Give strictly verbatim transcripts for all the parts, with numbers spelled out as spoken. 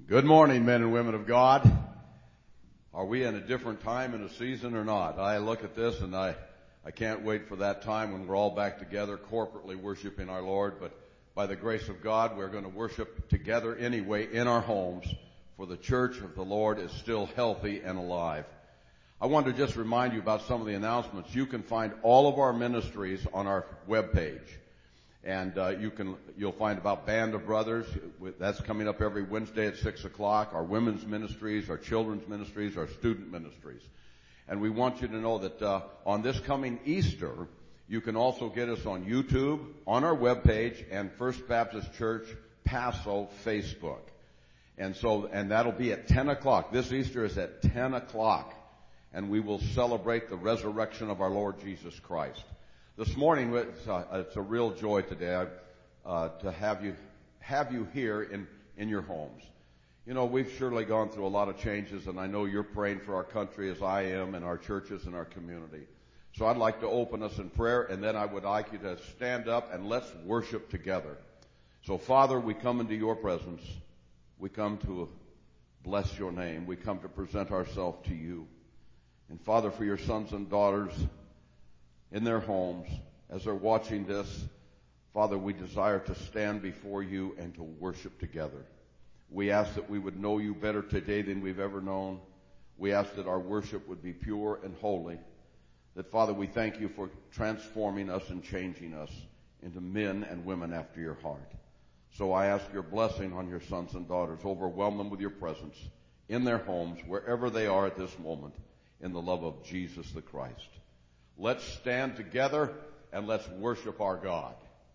Good morning, men and women of God. Are we in a different time in a season or not? I look at this and I, I can't wait for that time when we're all back together corporately worshiping our Lord. But by the grace of God, we're going to worship together anyway in our homes, for the church of the Lord is still healthy and alive. I want to just remind you about some of the announcements. You can find all of our ministries on our webpage. And uh, you can, you'll find about Band of Brothers. That's coming up every Wednesday at six o'clock. Our women's ministries, our children's ministries, our student ministries. And we want you to know that uh, on this coming Easter, you can also get us on YouTube, on our webpage, and First Baptist Church Paso Facebook. And so, and that'll be at ten o'clock. This Easter is at ten o'clock. And we will celebrate the resurrection of our Lord Jesus Christ. This morning, it's a, it's a real joy today uh, to have you have you here in, in your homes. You know, we've surely gone through a lot of changes, and I know you're praying for our country as I am, and our churches and our community. So I'd like to open us in prayer, and then I would like you to stand up and let's worship together. So, Father, we come into your presence. We come to bless your name. We come to present ourselves to you. And, Father, for your sons and daughters in their homes, as they're watching this, Father, we desire to stand before you and to worship together. We ask that we would know you better today than we've ever known. We ask that our worship would be pure and holy. That, Father, we thank you for transforming us and changing us into men and women after your heart. So I ask your blessing on your sons and daughters. Overwhelm them with your presence in their homes, wherever they are at this moment, in the love of Jesus the Christ. Let's stand together and let's worship our God.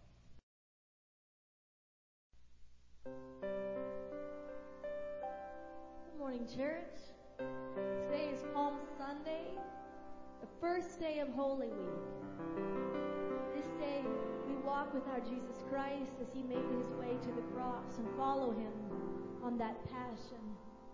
Good morning, church. Today is Palm Sunday, the first day of Holy Week. This day, we walk with our Jesus Christ as he made his way to the cross and follow him on that passion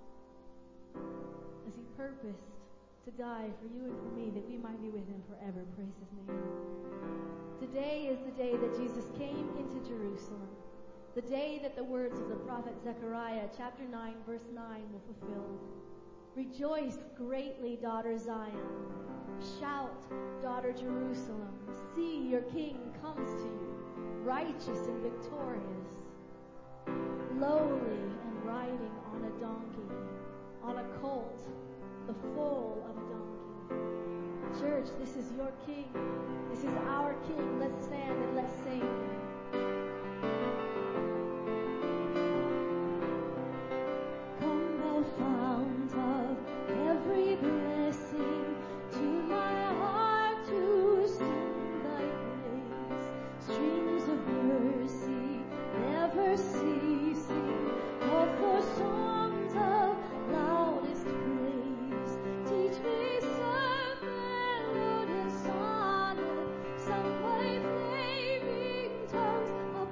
as he purposed to die for you and for me, that we might be with him forever. Praise his name. Today is the day that Jesus came into Jerusalem, the day that the words of the prophet Zechariah, chapter nine, verse nine, were fulfilled. Rejoice greatly, daughter Zion. Shout, daughter Jerusalem. See, your king comes to you, righteous and victorious, lowly and riding on a donkey, on a colt, the foal of a donkey. Church, this is your king. This is our king. Let's stand and let's sing. Come, thou fount of every blessing, to my heart to sing thy praise. Streams of mercy never ceasing, call for songs of loudest praise. Teach me some melodious sonnet, sung by flaming tongues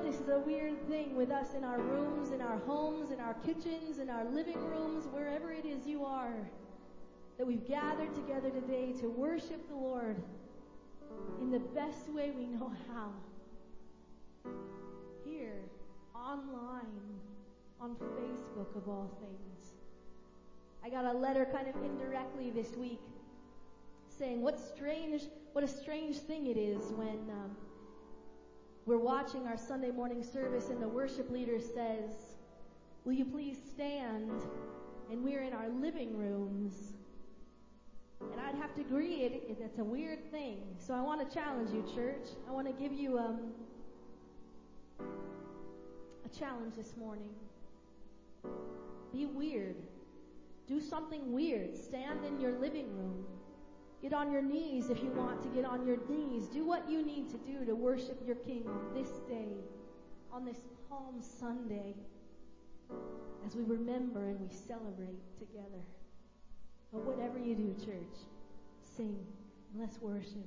this is a weird thing with us in our rooms, in our homes, in our kitchens, in our living rooms, wherever it is you are, that we've gathered together today to worship the Lord in the best way we know how. Here, online, on Facebook of all things. I got a letter kind of indirectly this week saying what strange, what a strange thing it is when um, we're watching our Sunday morning service and the worship leader says, "Will you please stand?" And we're in our living rooms. And I'd have to agree, it, it, it's a weird thing. So I want to challenge you, church. I want to give you um, a challenge this morning. Be weird. Do something weird. Stand in your living room. Get on your knees if you want to get on your knees. Do what you need to do to worship your King on this day, on this Palm Sunday, as we remember and we celebrate together. But whatever you do, church, sing and let's worship.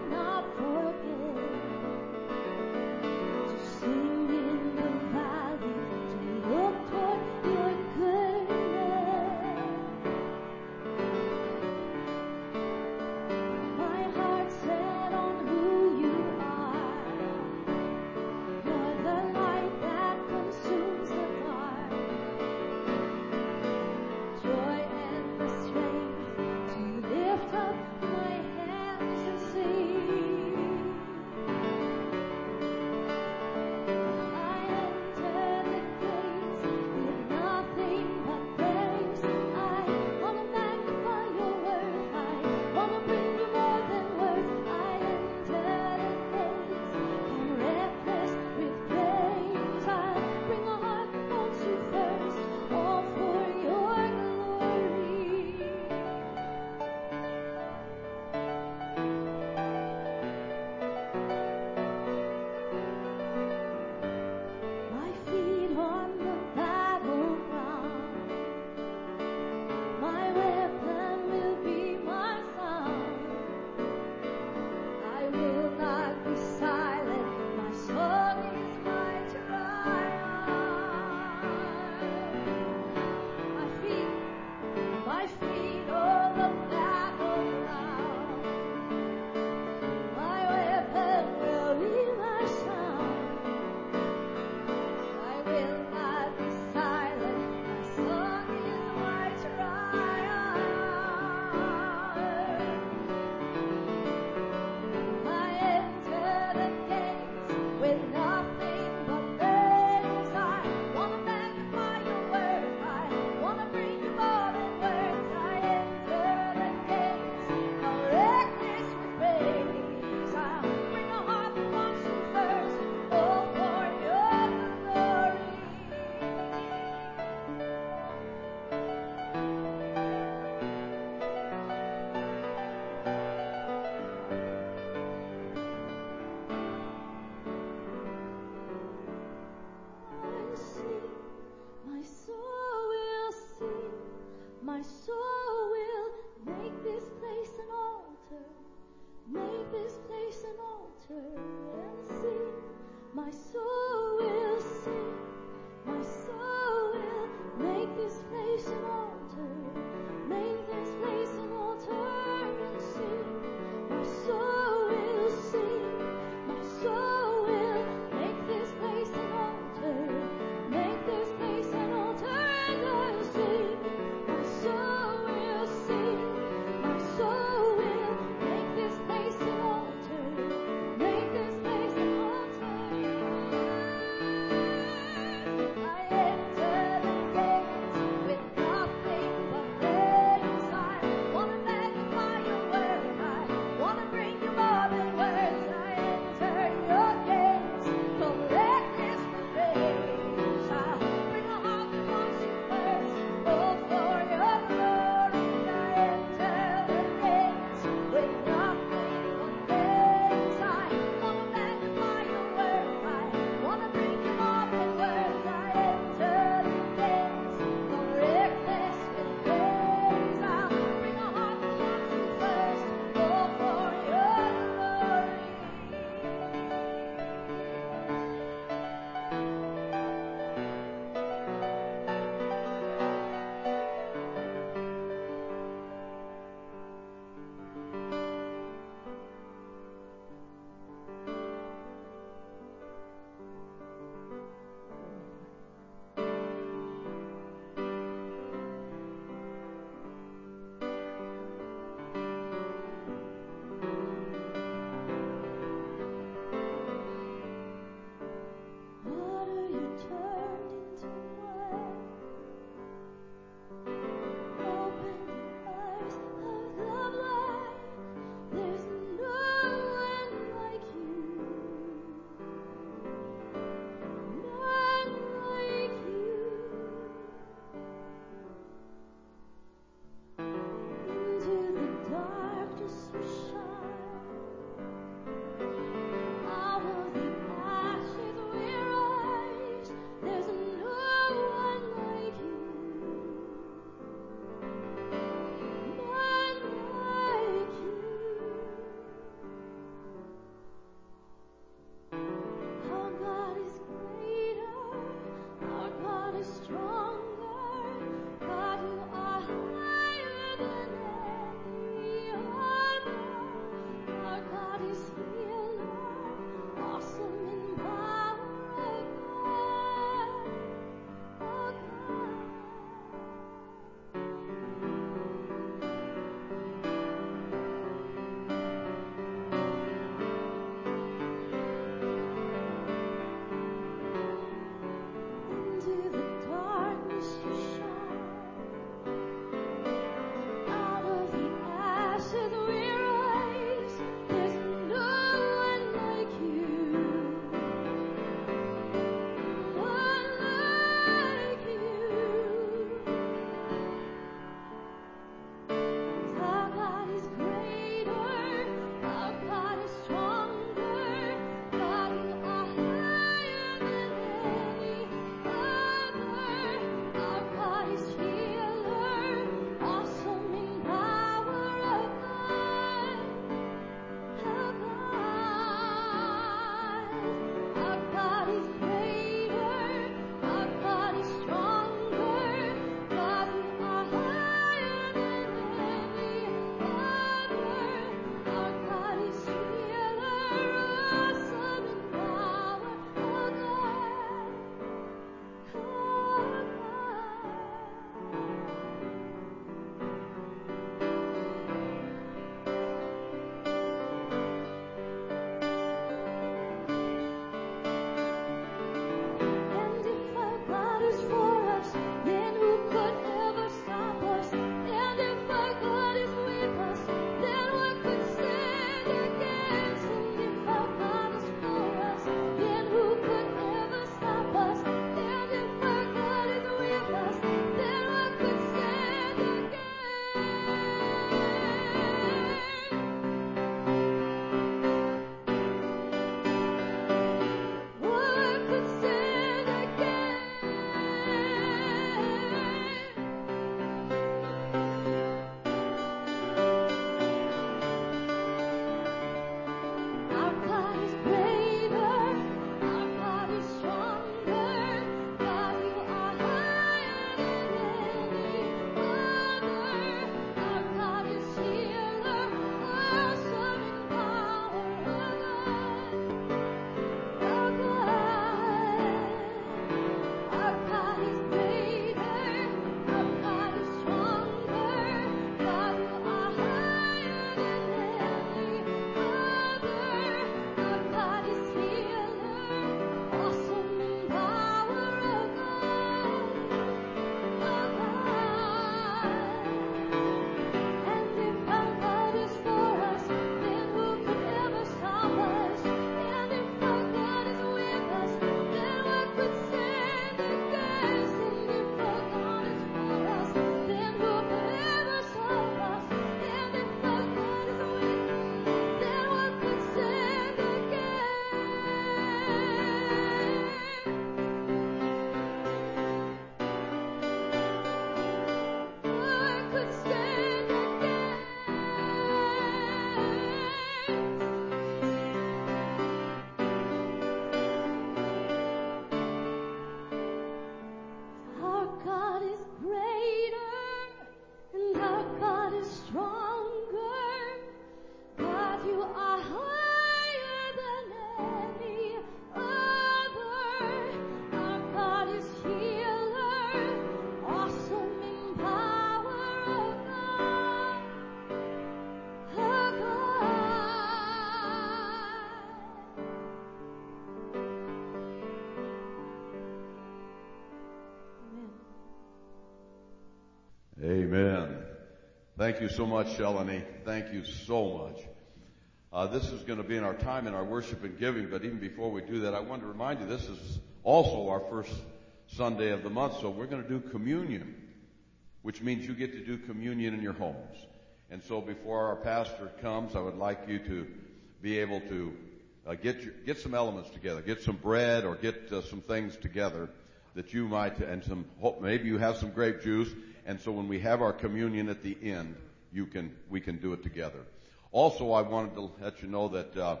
Thank you so much, Shelanie. Thank you so much. Uh, this is going to be in our time in our worship and giving, but even before we do that, I want to remind you this is also our first Sunday of the month, so we're going to do communion, which means you get to do communion in your homes. And so before our pastor comes, I would like you to be able to uh, get your, get some elements together, get some bread or get uh, some things together that you might, and some, maybe you have some grape juice, and so when we have our communion at the end, you can, we can do it together. Also, I wanted to let you know that uh,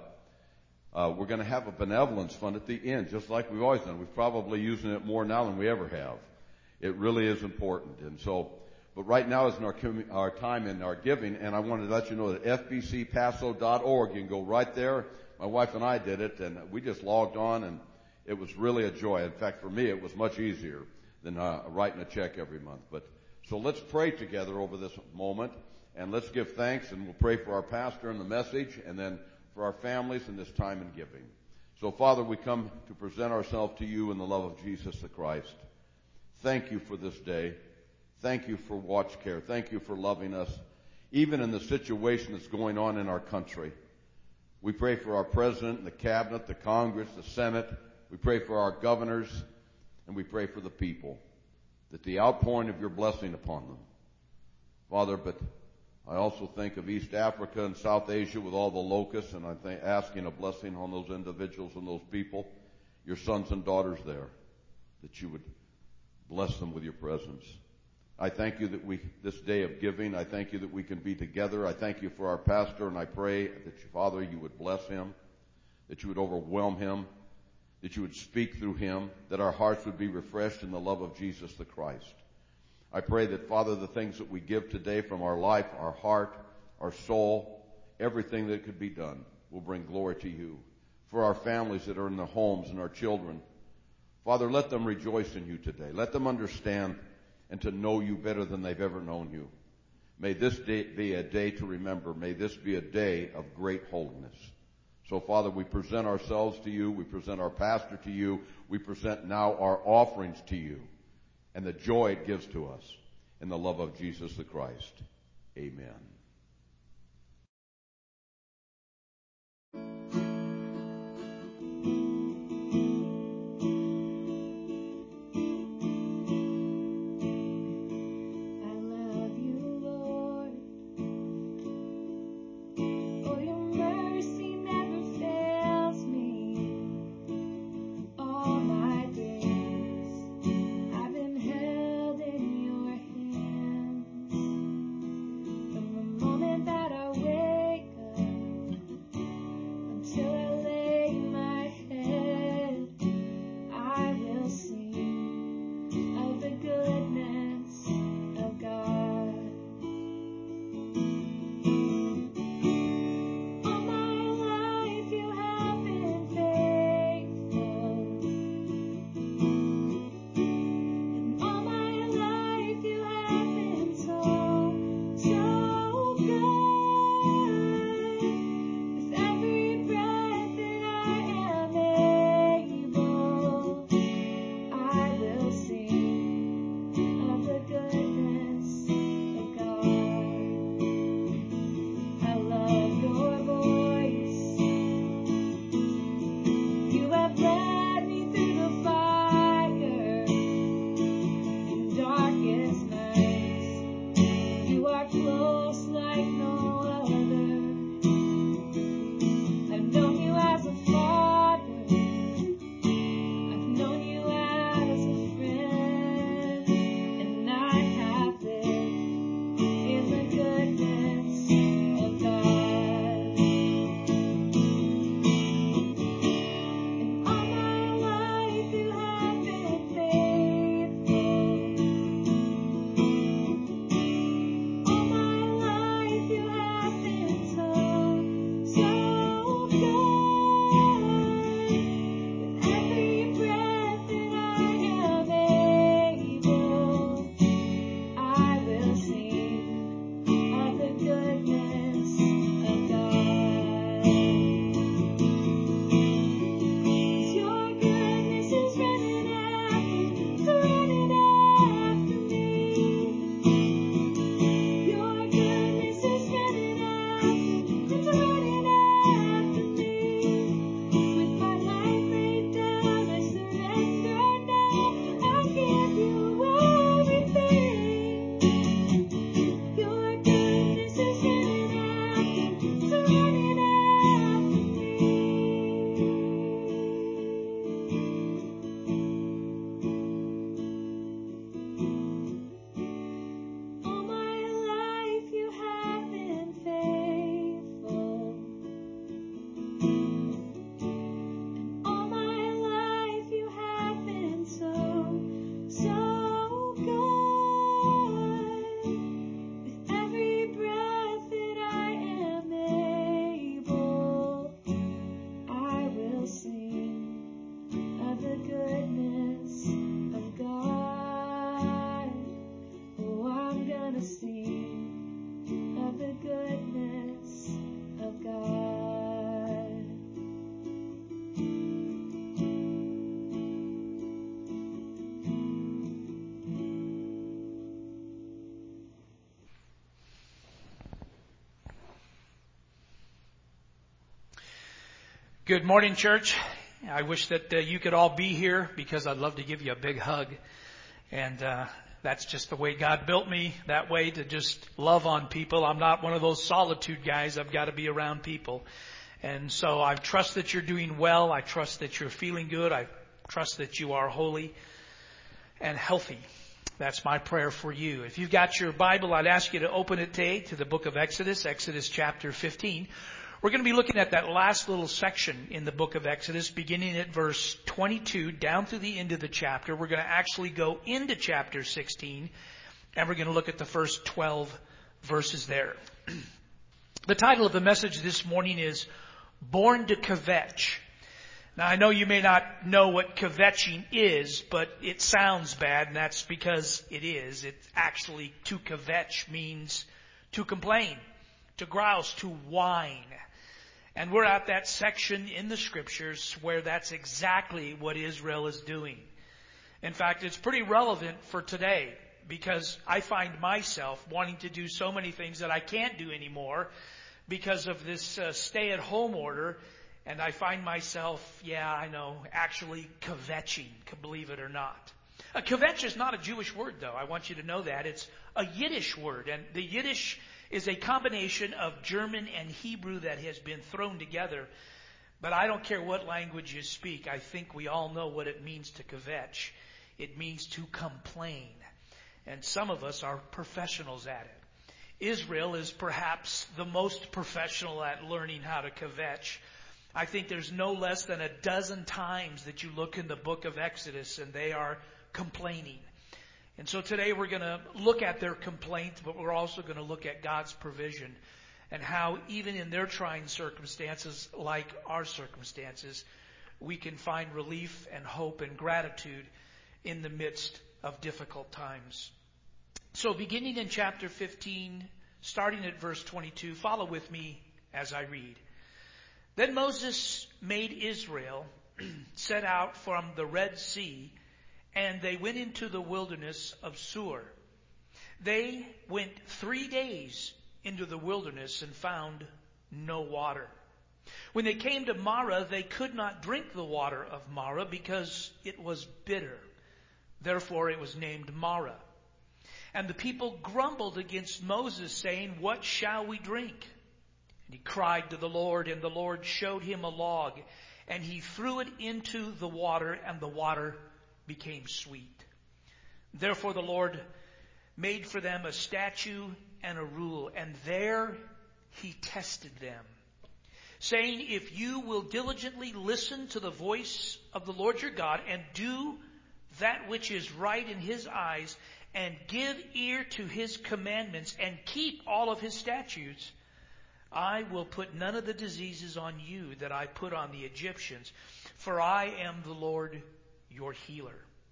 uh, we're going to have a benevolence fund at the end, just like we've always done. We're probably using it more now than we ever have. It really is important. And so, but right now is in our, our time in our giving, and I wanted to let you know that F B C Paso dot org, you can go right there. My wife and I did it, and we just logged on, and it was really a joy. In fact, for me, it was much easier than uh, writing a check every month. But so let's pray together over this moment. And let's give thanks, and we'll pray for our pastor and the message, and then for our families in this time in giving. So, Father, we come to present ourselves to you in the love of Jesus the Christ. Thank you for this day. Thank you for watch care. Thank you for loving us, even in the situation that's going on in our country. We pray for our president, the cabinet, the Congress, the Senate. We pray for our governors, and we pray for the people, that the outpouring of your blessing upon them. Father, but I also think of East Africa and South Asia with all the locusts, and I'm th- asking a blessing on those individuals and those people, your sons and daughters there, that you would bless them with your presence. I thank you that we, this day of giving, I thank you that we can be together. I thank you for our pastor, and I pray that, you, Father, you would bless him, that you would overwhelm him, that you would speak through him, that our hearts would be refreshed in the love of Jesus the Christ. I pray that, Father, the things that we give today from our life, our heart, our soul, everything that could be done will bring glory to you. For our families that are in their homes and our children, Father, let them rejoice in you today. Let them understand and to know you better than they've ever known you. May this day be a day to remember. May this be a day of great holiness. So, Father, we present ourselves to you. We present our pastor to you. We present now our offerings to you, and the joy it gives to us in the love of Jesus the Christ. Amen. From the Good morning, church. I wish that uh, you could all be here because I'd love to give you a big hug. And uh, that's just the way God built me, that way, to just love on people. I'm not one of those solitude guys. I've got to be around people. And so I trust that you're doing well. I trust that you're feeling good. I trust that you are holy and healthy. That's my prayer for you. If you've got your Bible, I'd ask you to open it today to the book of Exodus, Exodus chapter fifteen. We're going to be looking at that last little section in the book of Exodus, beginning at verse twenty-two down through the end of the chapter. We're going to actually go into chapter sixteen, and we're going to look at the first twelve verses there. The title of the message this morning is Born to Kvetch. Now, I know you may not know what kvetching is, but it sounds bad, and that's because it is. It actually, to kvetch means to complain, to grouse, to whine. And we're at that section in the scriptures where that's exactly what Israel is doing. In fact, it's pretty relevant for today because I find myself wanting to do so many things that I can't do anymore because of this uh, stay-at-home order. And I find myself, yeah, I know, actually kvetching, believe it or not. A kvetch is not a Jewish word, though. I want you to know that. It's a Yiddish word. And the Yiddish is a combination of German and Hebrew that has been thrown together. But I don't care what language you speak. I think we all know what it means to kvetch. It means to complain. And some of us are professionals at it. Israel is perhaps the most professional at learning how to kvetch. I think there's no less than a dozen times that you look in the book of Exodus and they are complaining. And so today we're going to look at their complaint, but we're also going to look at God's provision and how even in their trying circumstances, like our circumstances, we can find relief and hope and gratitude in the midst of difficult times. So beginning in chapter fifteen, starting at verse twenty-two, follow with me as I read. Then Moses made Israel set out from the Red Sea, and they went into the wilderness of Sur. They went three days into the wilderness and found no water. When they came to Marah, they could not drink the water of Marah because it was bitter. Therefore it was named Marah. And the people grumbled against Moses, saying, "What shall we drink?" And he cried to the Lord, and the Lord showed him a log, and he threw it into the water, and the water became sweet. Therefore the Lord made for them a statute and a rule, and there he tested them, saying, "If you will diligently listen to the voice of the Lord your God, and do that which is right in his eyes, and give ear to his commandments, and keep all of his statutes, I will put none of the diseases on you that I put on the Egyptians, for I am the Lord your healer."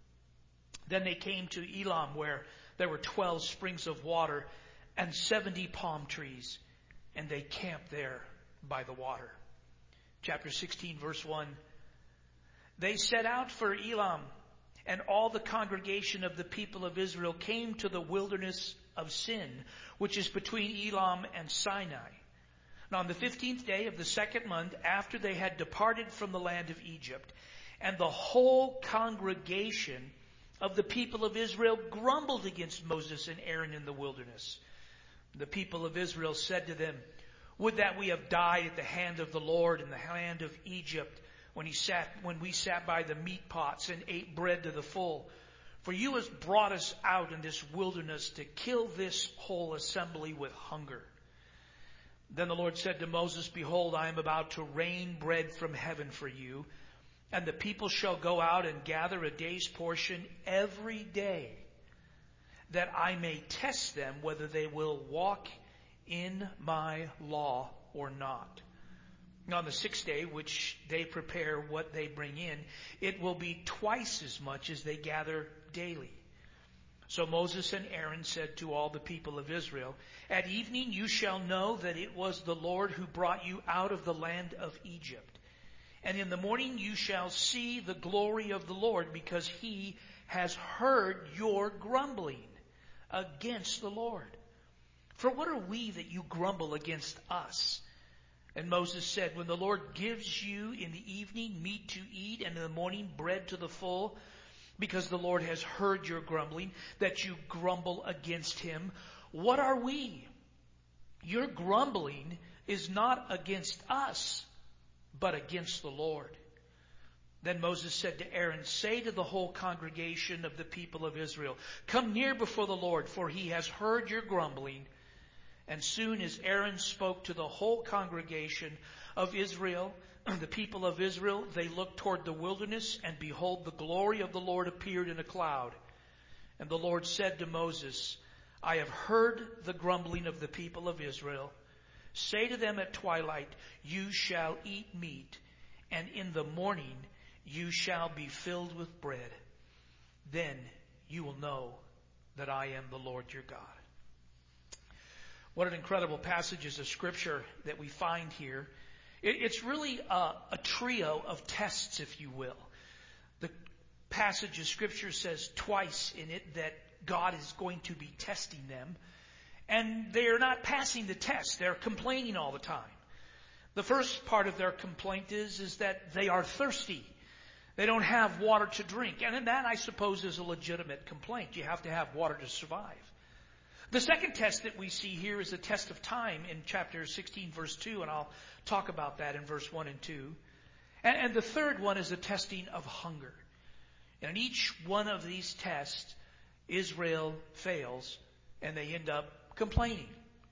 Then they came to Elam, where there were twelve springs of water and seventy palm trees, and they camped there by the water. Chapter sixteen, verse one. They set out for Elam, and all the congregation of the people of Israel came to the wilderness of Sin, which is between Elam and Sinai. Now on the fifteenth day of the second month, after they had departed from the land of Egypt, and the whole congregation of the people of Israel grumbled against Moses and Aaron in the wilderness. The people of Israel said to them, "Would that we have died at the hand of the Lord in the hand of Egypt, when he sat, when we sat by the meat pots and ate bread to the full. For you have brought us out in this wilderness to kill this whole assembly with hunger." Then the Lord said to Moses, "Behold, I am about to rain bread from heaven for you, and the people shall go out and gather a day's portion every day, that I may test them whether they will walk in my law or not. On the sixth day, which they prepare what they bring in, it will be twice as much as they gather daily." So Moses and Aaron said to all the people of Israel, "At evening you shall know that it was the Lord who brought you out of the land of Egypt. And in the morning you shall see the glory of the Lord, because he has heard your grumbling against the Lord. For what are we that you grumble against us? And Moses said, when the Lord gives you in the evening meat to eat and in the morning bread to the full, because the Lord has heard your grumbling, that you grumble against him, what are we? Your grumbling is not against us, but against the Lord. Then Moses said to Aaron, say to the whole congregation of the people of Israel, come near before the Lord, for he has heard your grumbling. And soon as Aaron spoke to the whole congregation of Israel, the people of Israel, they looked toward the wilderness, and behold, the glory of the Lord appeared in a cloud. And the Lord said to Moses, I have heard the grumbling of the people of Israel. Say to them at twilight, you shall eat meat, and in the morning you shall be filled with bread. Then you will know that I am the Lord your God. What an incredible passages of Scripture that we find here. It's really a, a trio of tests, if you will. The passage of Scripture says twice in it that God is going to be testing them. And they're not passing the test. They're complaining all the time. The first part of their complaint is, is that they are thirsty. They don't have water to drink. And that, I suppose, is a legitimate complaint. You have to have water to survive. The second test that we see here is a test of time in chapter sixteen, verse two, and I'll talk about that in verse one and two. And, and the third one is a testing of hunger. And in each one of these tests, Israel fails, and they end up complaining.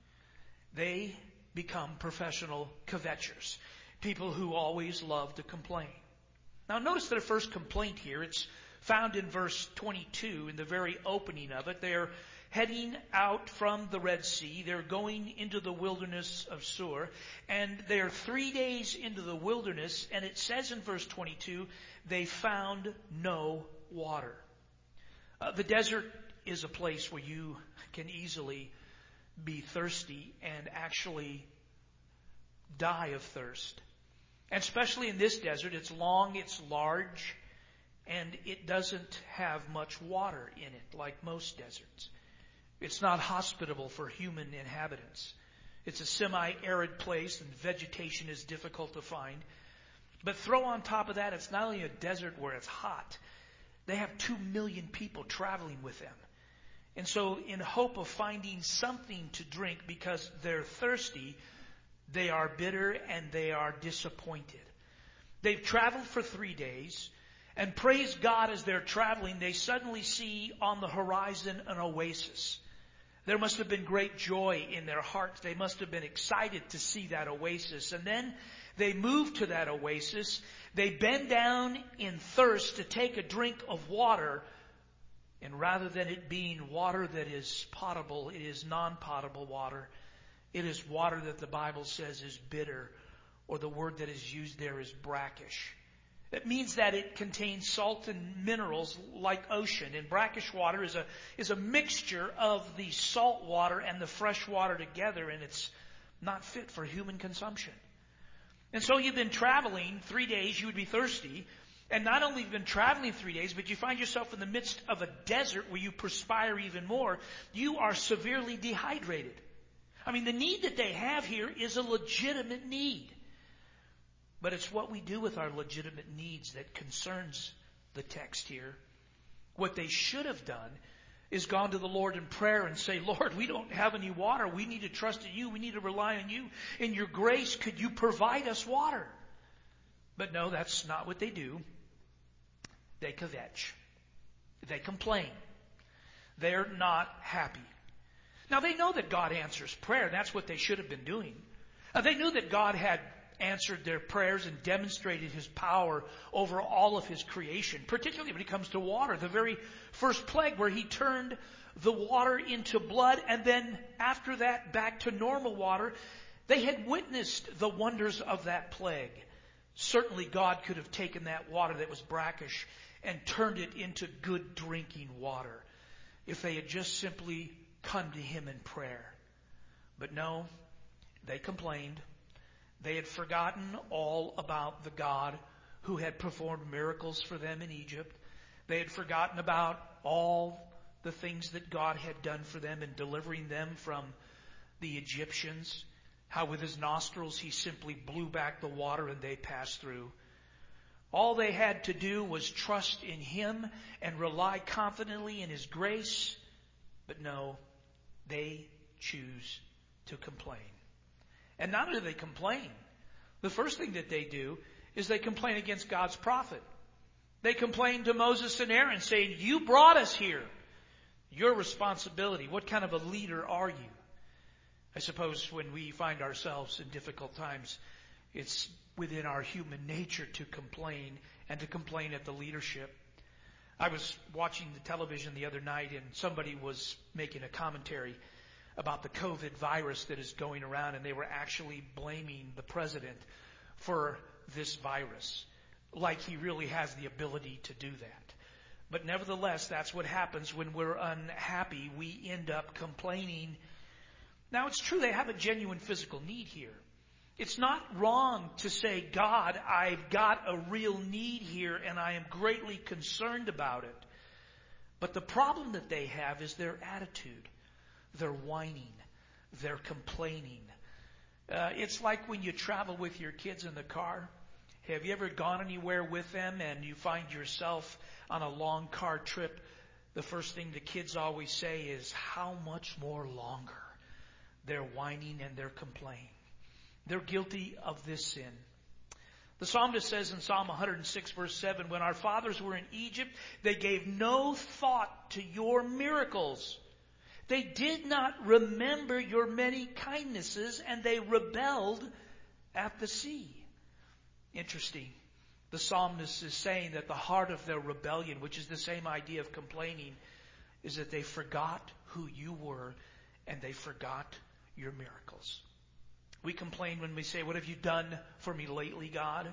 They become professional kvetchers, people who always love to complain. Now notice their first complaint here. It's found in verse twenty-two, in the very opening of it. They're heading out from the Red Sea. They're going into the wilderness of Sur. And they're three days into the wilderness. And it says in verse twenty-two, they found no water. Uh, the desert is a place where you can easily be thirsty and actually die of thirst. And especially in this desert, it's long, it's large, and it doesn't have much water in it like most deserts. It's not hospitable for human inhabitants. It's a semi-arid place, and vegetation is difficult to find. But throw on top of that, it's not only a desert where it's hot. They have two million people traveling with them. And so in hope of finding something to drink because they're thirsty, they are bitter and they are disappointed. They've traveled for three days, and praise God, as they're traveling, they suddenly see on the horizon an oasis. There must have been great joy in their hearts. They must have been excited to see that oasis. And then they move to that oasis. They bend down in thirst to take a drink of water. And rather than it being water that is potable, it is non-potable water. It is water that the Bible says is bitter, or the word that is used there is brackish. It means that it contains salt and minerals like ocean. And brackish water is a is a mixture of the salt water and the fresh water together, and it's not fit for human consumption. And so you've been traveling three days, you would be thirsty. And not only have you been traveling three days, but you find yourself in the midst of a desert where you perspire even more. You are severely dehydrated. I mean, the need that they have here is a legitimate need. But it's what we do with our legitimate needs that concerns the text here. What they should have done is gone to the Lord in prayer and say, Lord, we don't have any water. We need to trust in you. We need to rely on you. In your grace, could you provide us water? But no, that's not what they do. They kvetch. They complain. They're not happy. Now, they know that God answers prayer. That's what they should have been doing. Uh, they knew that God had answered their prayers and demonstrated his power over all of his creation, particularly when it comes to water. The very first plague where he turned the water into blood, and then after that back to normal water. They had witnessed the wonders of that plague. Certainly God could have taken that water that was brackish and turned it into good drinking water if they had just simply come to him in prayer. But no, they complained. They had forgotten all about the God who had performed miracles for them in Egypt. They had forgotten about all the things that God had done for them in delivering them from the Egyptians. how with his nostrils he simply blew back the water and they passed through. All they had to do was trust in him and rely confidently in his grace. But no, they choose to complain. And not only do they complain, the first thing that they do is they complain against God's prophet. They complain to Moses and Aaron saying, you brought us here. Your responsibility. What kind of a leader are you? I suppose when we find ourselves in difficult times, it's within our human nature to complain and to complain at the leadership. I was watching the television the other night and somebody was making a commentary about the COVID virus that is going around, and they were actually blaming the president for this virus, like he really has the ability to do that. But nevertheless, that's what happens when we're unhappy. We end up complaining. Now, it's true they have a genuine physical need here. It's not wrong to say, God, I've got a real need here and I am greatly concerned about it. But the problem that they have is their attitude. They're whining. They're complaining. Uh, it's like when you travel with your kids in the car. Have you ever gone anywhere with them and you find yourself on a long car trip? The first thing the kids always say is, how much more longer? They're whining and they're complaining. They're guilty of this sin. The psalmist says in Psalm one hundred six verse seven, when our fathers were in Egypt, they gave no thought to your miracles. They did not remember your many kindnesses, and they rebelled at the sea. Interesting. The psalmist is saying that the heart of their rebellion, which is the same idea of complaining, is that they forgot who you were and they forgot your miracles. We complain when we say, what have you done for me lately, God?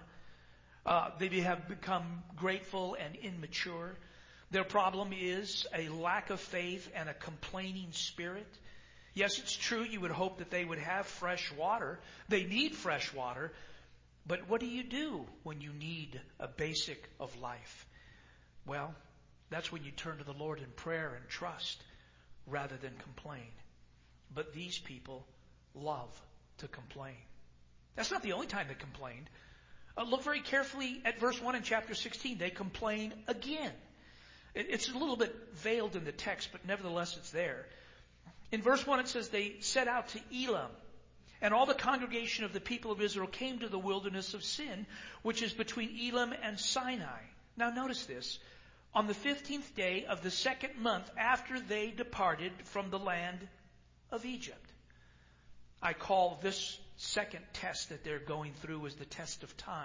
Uh, they have become grateful and immature. Their problem is a lack of faith and a complaining spirit. Yes, it's true you would hope that they would have fresh water. They need fresh water. But what do you do when you need a basic of life? Well, that's when you turn to the Lord in prayer and trust rather than complain. But these people love to complain. That's not the only time they complained. Uh, look very carefully at verse one in chapter sixteen. They complain again. It, it's a little bit veiled in the text, but nevertheless it's there. In verse one it says they set out to Elam. And all the congregation of the people of Israel came to the wilderness of Sin, which is between Elam and Sinai. Now notice this. On the fifteenth day of the second month after they departed from the land of Egypt. I call this second test that they're going through as the test of time.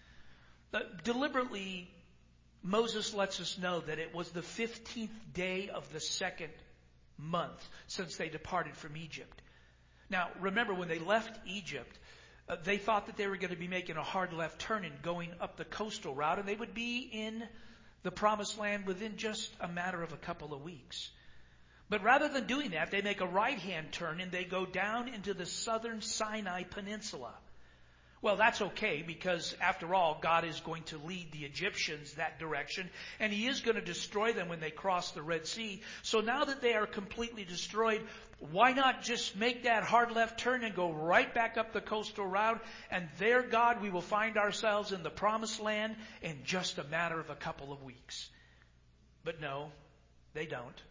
But deliberately, Moses lets us know that it was the fifteenth day of the second month since they departed from Egypt. Now, remember, when they left Egypt, uh, they thought that they were going to be making a hard left turn and going up the coastal route, and they would be in the promised land within just a matter of a couple of weeks. But rather than doing that, they make a right-hand turn and they go down into the southern Sinai Peninsula. Well, that's okay because, after all, God is going to lead the Egyptians that direction, and He is going to destroy them when they cross the Red Sea. So now that they are completely destroyed, why not just make that hard left turn and go right back up the coastal route, and there, God, we will find ourselves in the Promised Land in just a matter of a couple of weeks. But no, they don't.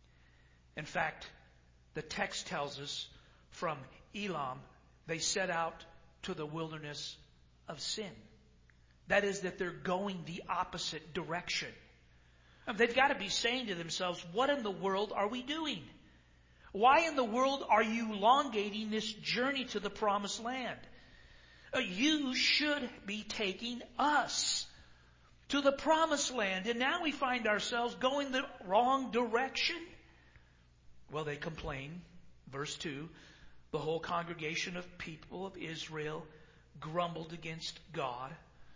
In fact, the text tells us from Elam, they set out to the wilderness of Sin. That is, that they're going the opposite direction. And they've got to be saying to themselves, what in the world are we doing? Why in the world are you elongating this journey to the Promised Land? Uh, you should be taking us to the Promised Land. And now we find ourselves going the wrong direction. Well, they complain. Verse two, the whole congregation of people of Israel grumbled against God.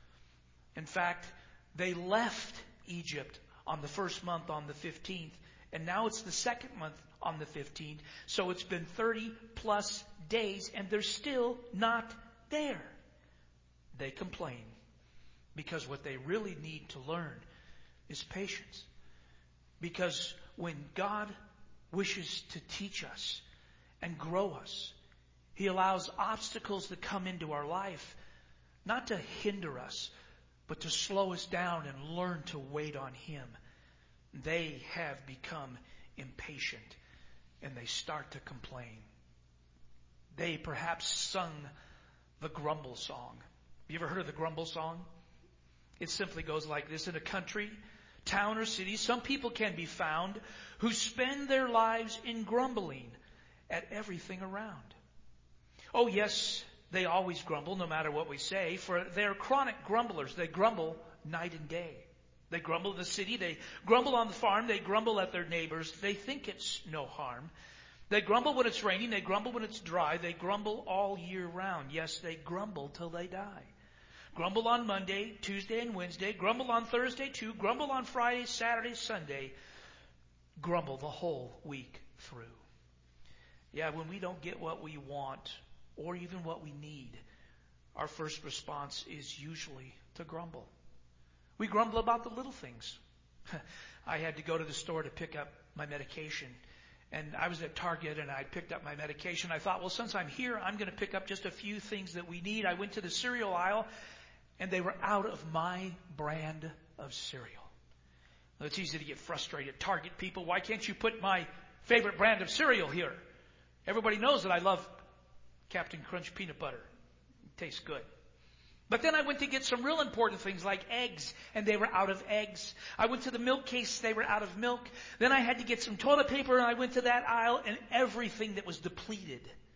In fact, they left Egypt on the first month on the fifteenth, and now it's the second month on the fifteenth. So it's been thirty plus days, and they're still not there. They complain because what they really need to learn is patience. Because when God wishes to teach us and grow us, He allows obstacles to come into our life, not to hinder us, but to slow us down and learn to wait on Him. They have become impatient and they start to complain. They perhaps sung the grumble song. You ever heard of the grumble song? It simply goes like this. In a country, town, or city, some people can be found who spend their lives in grumbling at everything around. Oh yes, they always grumble no matter what we say, for they're chronic grumblers. They grumble night and day. They grumble in the city. They grumble on the farm. They grumble at their neighbors. They think it's no harm. They grumble when it's raining. They grumble when it's dry. They grumble all year round. Yes, they grumble till they die. Grumble on Monday, Tuesday, and Wednesday. Grumble on Thursday too. Grumble on Friday, Saturday, Sunday. Grumble the whole week through. Yeah, when we don't get what we want or even what we need, our first response is usually to grumble. We grumble about the little things. I had to go to the store to pick up my medication. And I was at Target and I picked up my medication. I thought, well, since I'm here, I'm going to pick up just a few things that we need. I went to the cereal aisle and they were out of my brand of cereal. Well, it's easy to get frustrated. Target people, why can't you put my favorite brand of cereal here? Everybody knows that I love Captain Crunch peanut butter. It tastes good. But then I went to get some real important things like eggs, and they were out of eggs. I went to the milk case, they were out of milk. Then I had to get some toilet paper, and I went to that aisle, and everything that was depleted.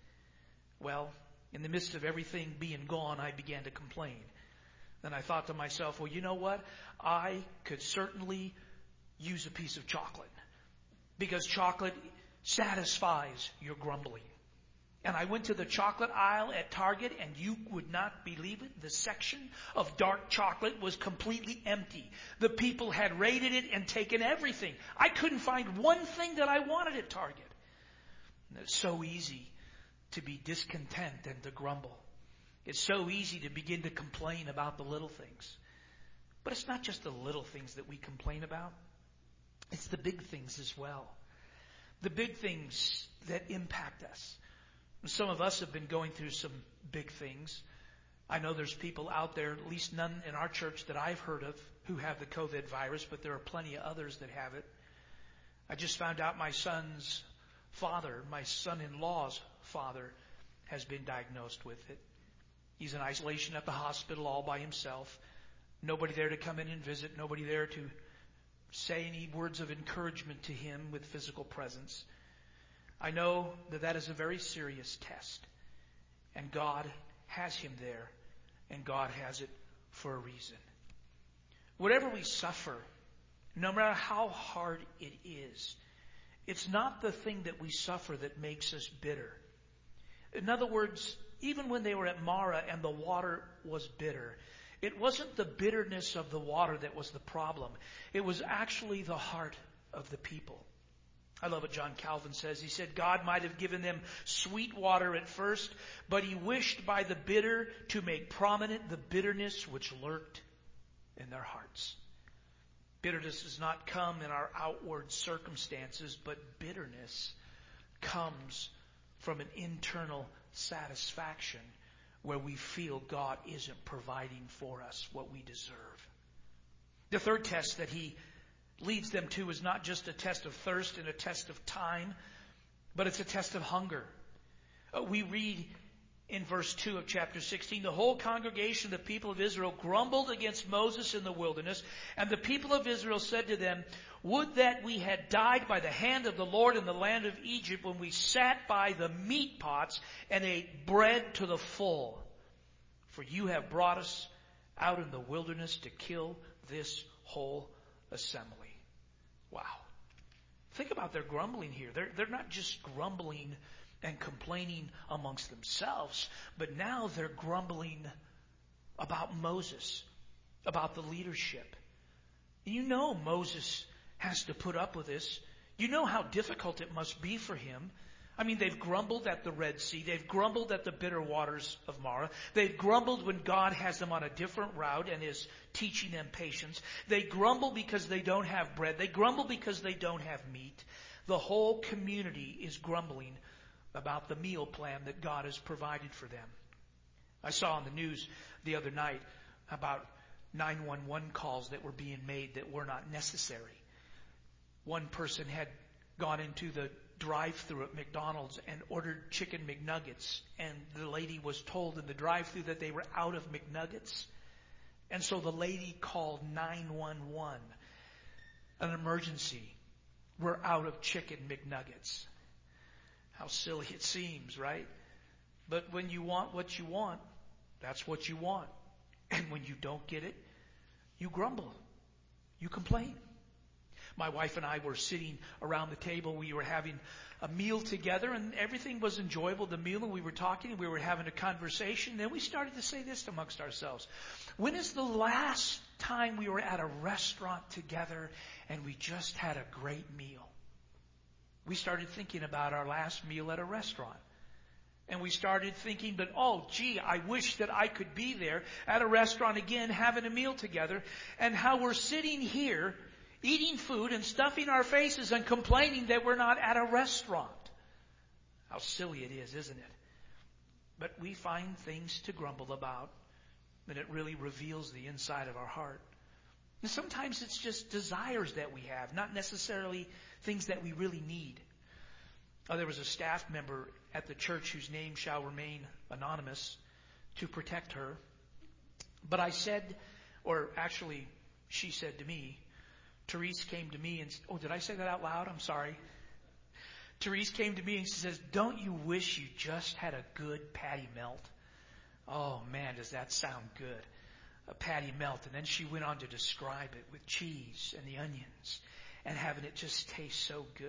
Well, in the midst of everything being gone, I began to complain. Then I thought to myself, well, you know what? I could certainly use a piece of chocolate, because chocolate satisfies your grumbling. And I went to the chocolate aisle at Target, and you would not believe it. The section of dark chocolate was completely empty. The people had raided it and taken everything. I couldn't find one thing that I wanted at Target. And it's so easy to be discontent and to grumble. It's so easy to begin to complain about the little things. But it's not just the little things that we complain about. It's the big things as well. The big things that impact us. Some of us have been going through some big things. I know there's people out there, at least none in our church that I've heard of, who have the COVID virus, but there are plenty of others that have it. I just found out my son's father, my son-in-law's father, has been diagnosed with it. He's in isolation at the hospital all by himself. Nobody there to come in and visit. Nobody there to say any words of encouragement to him with physical presence. I know that that is a very serious test. And God has him there. And God has it for a reason. Whatever we suffer, no matter how hard it is, it's not the thing that we suffer that makes us bitter. In other words, even when they were at Marah and the water was bitter, it wasn't the bitterness of the water that was the problem. It was actually the heart of the people. I love what John Calvin says. He said, God might have given them sweet water at first, but he wished by the bitter to make prominent the bitterness which lurked in their hearts. Bitterness does not come in our outward circumstances, but bitterness comes from an internal satisfaction where we feel God isn't providing for us what we deserve. The third test that he leads them to is not just a test of thirst and a test of time, but it's a test of hunger. Uh, we read in verse two of chapter sixteen, the whole congregation of the people of Israel grumbled against Moses in the wilderness, and the people of Israel said to them, would that we had died by the hand of the Lord in the land of Egypt when we sat by the meat pots and ate bread to the full. For you have brought us out in the wilderness to kill this whole assembly. Wow. Think about their grumbling here. They're, they're not just grumbling and complaining amongst themselves, but now they're grumbling about Moses, about the leadership. You know Moses has to put up with this. You know how difficult it must be for him. I mean, they've grumbled at the Red Sea. They've grumbled at the bitter waters of Marah. They've grumbled when God has them on a different route and is teaching them patience. They grumble because they don't have bread. They grumble because they don't have meat. The whole community is grumbling about the meal plan that God has provided for them. I saw on the news the other night about nine one one calls that were being made that were not necessary. One person had gone into the drive-thru at McDonald's and ordered chicken McNuggets, and the lady was told in the drive-thru that they were out of McNuggets. And so the lady called nine one one, an emergency. We're out of chicken McNuggets. How silly it seems, right? But when you want what you want, that's what you want. And when you don't get it, you grumble. You complain. My wife and I were sitting around the table. We were having a meal together, and everything was enjoyable. The meal, and we were talking, and we were having a conversation. Then we started to say this amongst ourselves. When is the last time we were at a restaurant together and we just had a great meal? We started thinking about our last meal at a restaurant. And we started thinking, but oh, gee, I wish that I could be there at a restaurant again, having a meal together, and how we're sitting here eating food and stuffing our faces and complaining that we're not at a restaurant. How silly it is, isn't it? But we find things to grumble about, and it really reveals the inside of our heart. And sometimes it's just desires that we have, not necessarily things that we really need. Oh, there was a staff member at the church whose name shall remain anonymous to protect her. But I said, or actually she said to me, Therese came to me and, oh, did I say that out loud? I'm sorry. Therese came to me and she says, don't you wish you just had a good patty melt? Oh man, does that sound good? A patty melt. And then she went on to describe it with cheese and the onions and having it just taste so good.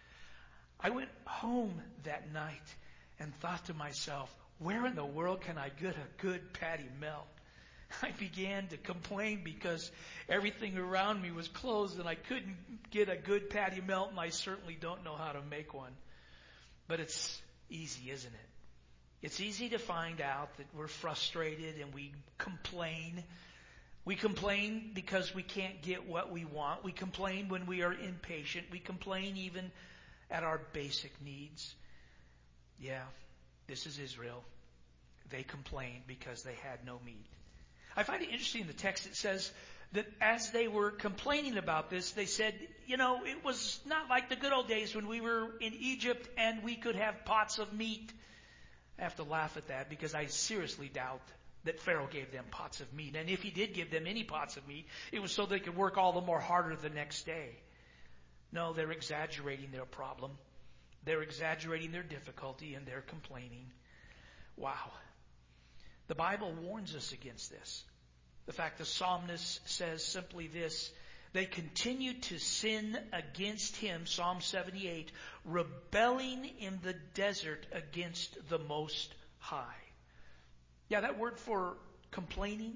I went home that night and thought to myself, where in the world can I get a good patty melt? I began to complain because everything around me was closed and I couldn't get a good patty melt, and I certainly don't know how to make one. But it's easy, isn't it? It's easy to find out that we're frustrated and we complain. We complain because we can't get what we want. We complain when we are impatient. We complain even at our basic needs. Yeah, this is Israel. They complained because they had no meat. I find it interesting in the text. It says that as they were complaining about this, they said, you know, it was not like the good old days when we were in Egypt and we could have pots of meat. I have to laugh at that because I seriously doubt that Pharaoh gave them pots of meat. And if he did give them any pots of meat, it was so they could work all the more harder the next day. No, they're exaggerating their problem. They're exaggerating their difficulty, and they're complaining. Wow. The Bible warns us against this. The fact the psalmist says simply this: they continued to sin against him, Psalm seventy-eight, rebelling in the desert against the Most High. Yeah, that word for complaining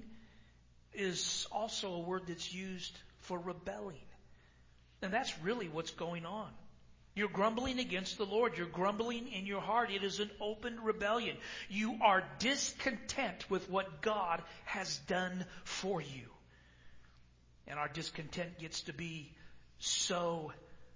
is also a word that's used for rebelling. And that's really what's going on. You're grumbling against the Lord. You're grumbling in your heart. It is an open rebellion. You are discontent with what God has done for you. And our discontent gets to be so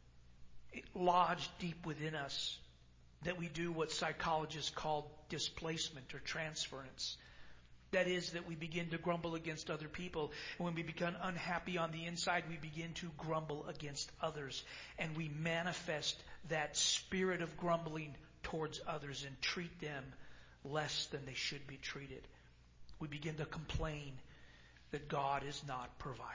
lodged deep within us that we do what psychologists call displacement or transference. That is, that we begin to grumble against other people. And when we become unhappy on the inside, we begin to grumble against others. And we manifest that spirit of grumbling towards others and treat them less than they should be treated. We begin to complain that God is not providing.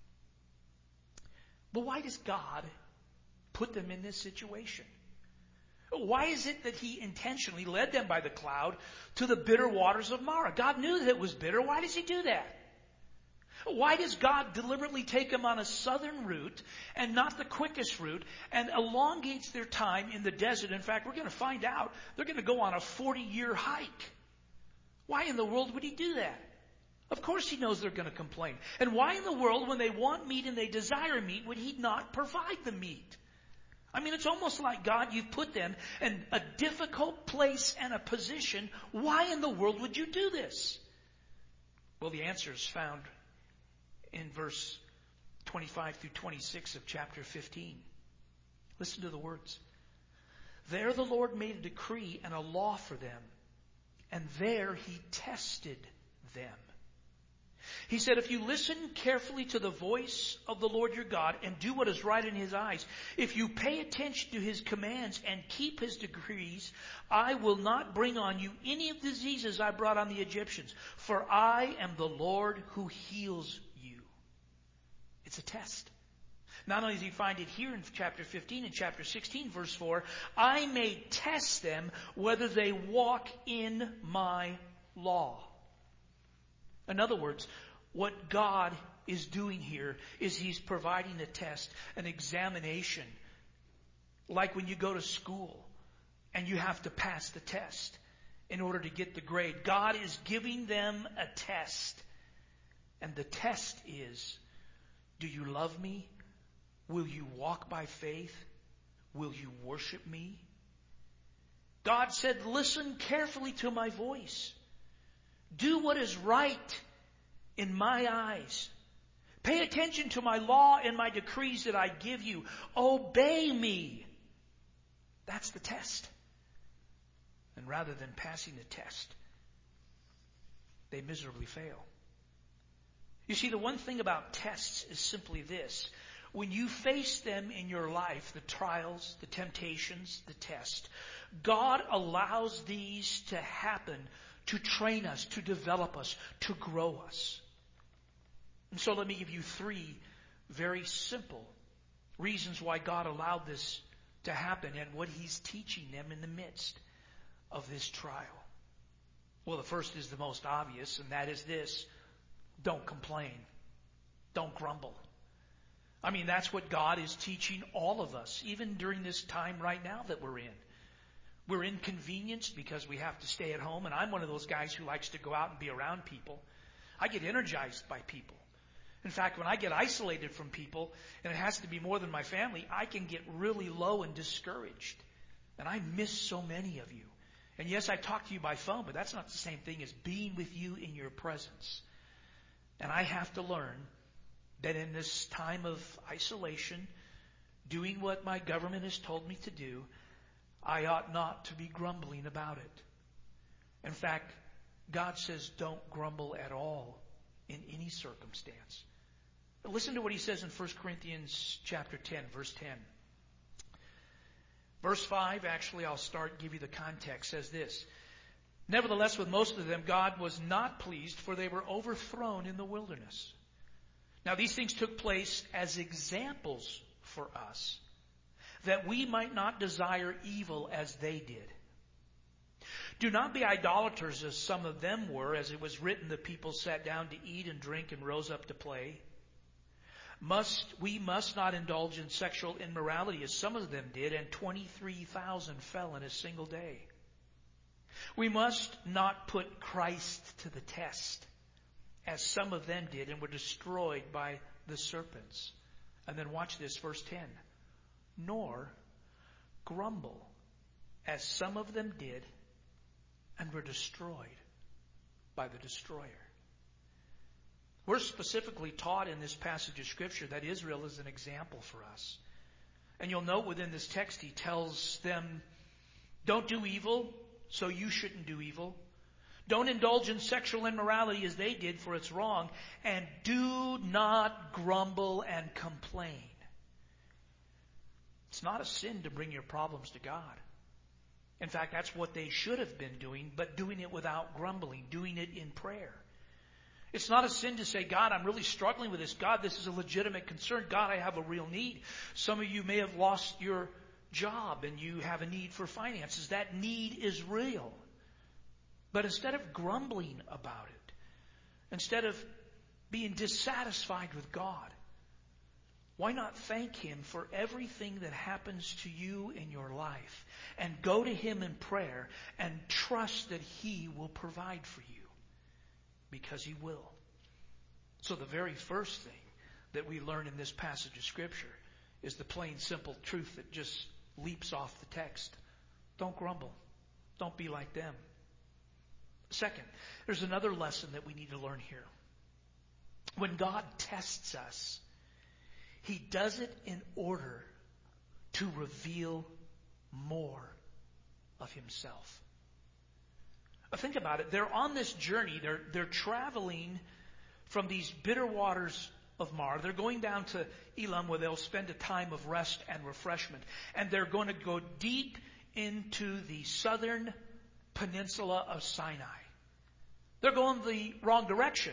But why does God put them in this situation? Why is it that he intentionally led them by the cloud to the bitter waters of Marah? God knew that it was bitter. Why does he do that? Why does God deliberately take them on a southern route and not the quickest route and elongates their time in the desert? In fact, we're going to find out they're going to go on a forty-year hike. Why in the world would he do that? Of course he knows they're going to complain. And why in the world, when they want meat and they desire meat, would he not provide the meat? I mean, it's almost like, God, you've put them in a difficult place and a position. Why in the world would you do this? Well, the answer is found in verse twenty-five through twenty-six of chapter fifteen. Listen to the words. There the Lord made a decree and a law for them, and there He tested them. He said, if you listen carefully to the voice of the Lord your God and do what is right in His eyes, if you pay attention to His commands and keep His decrees, I will not bring on you any of the diseases I brought on the Egyptians, for I am the Lord who heals you. It's a test. Not only does He find it here in chapter fifteen, in chapter sixteen, verse four, I may test them whether they walk in my law. In other words, what God is doing here is He's providing a test, an examination, like when you go to school and you have to pass the test in order to get the grade. God is giving them a test. And the test is, do you love me? Will you walk by faith? Will you worship me? God said, listen carefully to my voice. Do what is right in my eyes. Pay attention to my law and my decrees that I give you. Obey me. That's the test. And rather than passing the test, they miserably fail. You see, the one thing about tests is simply this. When you face them in your life, the trials, the temptations, the test, God allows these to happen to train us, to develop us, to grow us. And so let me give you three very simple reasons why God allowed this to happen and what He's teaching them in the midst of this trial. Well, the first is the most obvious, and that is this. Don't complain. Don't grumble. I mean, that's what God is teaching all of us, even during this time right now that we're in. We're inconvenienced because we have to stay at home, and I'm one of those guys who likes to go out and be around people. I get energized by people. In fact, when I get isolated from people, and it has to be more than my family, I can get really low and discouraged. And I miss so many of you. And yes, I talk to you by phone, but that's not the same thing as being with you in your presence. And I have to learn that in this time of isolation, doing what my government has told me to do, I ought not to be grumbling about it. In fact, God says don't grumble at all in any circumstance. But listen to what He says in First Corinthians chapter ten, verse ten. Verse five, actually I'll start, give you the context, says this. Nevertheless, with most of them, God was not pleased, for they were overthrown in the wilderness. Now these things took place as examples for us, that we might not desire evil as they did. Do not be idolaters as some of them were, as it was written, the people sat down to eat and drink and rose up to play. Must, we must not indulge in sexual immorality as some of them did, and twenty-three thousand fell in a single day. We must not put Christ to the test, as some of them did and were destroyed by the serpents. And then watch this, verse ten. Nor grumble, as some of them did and were destroyed by the destroyer. We're specifically taught in this passage of Scripture that Israel is an example for us. And you'll note within this text, He tells them, don't do evil, so you shouldn't do evil. Don't indulge in sexual immorality as they did, for it's wrong. And do not grumble and complain. It's not a sin to bring your problems to God. In fact, that's what they should have been doing, but doing it without grumbling, doing it in prayer. It's not a sin to say, God, I'm really struggling with this. God, this is a legitimate concern. God, I have a real need. Some of you may have lost your job and you have a need for finances. That need is real. But instead of grumbling about it, instead of being dissatisfied with God, why not thank Him for everything that happens to you in your life and go to Him in prayer and trust that He will provide for you, because He will. So the very first thing that we learn in this passage of Scripture is the plain, simple truth that just leaps off the text. Don't grumble. Don't be like them. Second, there's another lesson that we need to learn here. When God tests us, He does it in order to reveal more of himself. Think about it. They're on this journey. They're, they're traveling from these bitter waters of Mar. They're going down to Elam where they'll spend a time of rest and refreshment. And they're going to go deep into the southern peninsula of Sinai. They're going the wrong direction.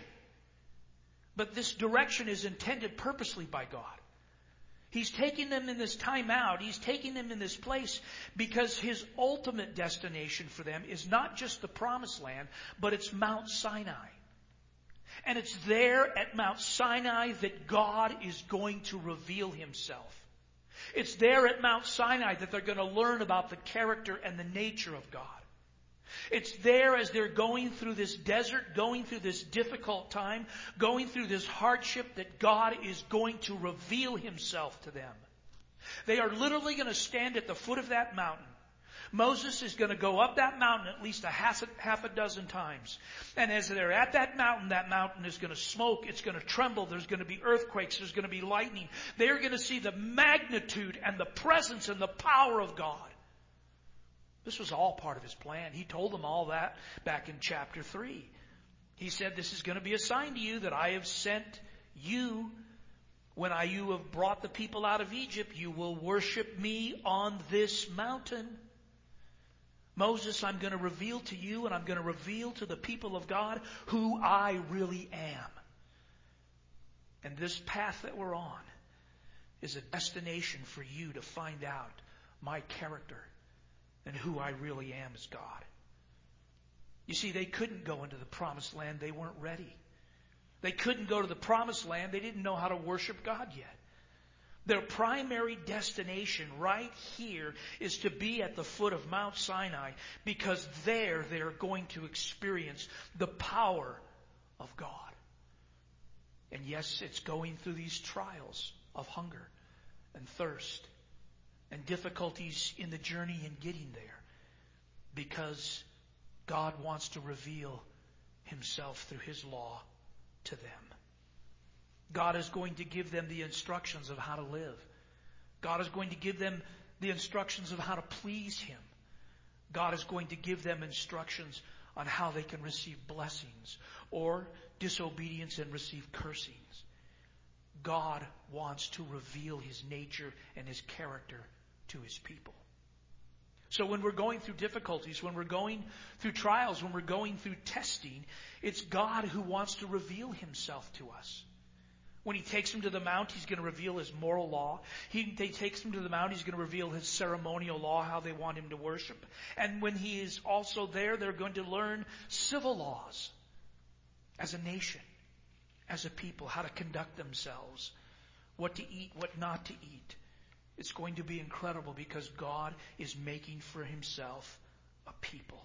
But this direction is intended purposely by God. He's taking them in this time out. He's taking them in this place because His ultimate destination for them is not just the Promised Land, but it's Mount Sinai. And it's there at Mount Sinai that God is going to reveal Himself. It's there at Mount Sinai that they're going to learn about the character and the nature of God. It's there as they're going through this desert, going through this difficult time, going through this hardship that God is going to reveal Himself to them. They are literally going to stand at the foot of that mountain. Moses is going to go up that mountain at least a half a, half a dozen times. And as they're at that mountain, that mountain is going to smoke. It's going to tremble. There's going to be earthquakes. There's going to be lightning. They're going to see the magnitude and the presence and the power of God. This was all part of His plan. He told them all that back in chapter three. He said, this is going to be a sign to you that I have sent you. When I, you have brought the people out of Egypt, you will worship me on this mountain. Moses, I'm going to reveal to you and I'm going to reveal to the people of God who I really am. And this path that we're on is a destination for you to find out my character and who I really am as God. You see, they couldn't go into the Promised Land. They weren't ready. They couldn't go to the Promised Land. They didn't know how to worship God yet. Their primary destination right here is to be at the foot of Mount Sinai, because there they're going to experience the power of God. And yes, it's going through these trials of hunger and thirst and difficulties in the journey in getting there, because God wants to reveal Himself through His law to them. God is going to give them the instructions of how to live. God is going to give them the instructions of how to please Him. God is going to give them instructions on how they can receive blessings or disobedience and receive cursings. God wants to reveal His nature and His character to His people. So when we're going through difficulties, when we're going through trials, when we're going through testing, it's God who wants to reveal Himself to us. When He takes them to the mount, He's going to reveal His moral law. He, he takes them to the mount, He's going to reveal His ceremonial law, how they want Him to worship. And when He is also there, they're going to learn civil laws as a nation, as a people, how to conduct themselves, what to eat, what not to eat. It's going to be incredible because God is making for Himself a people.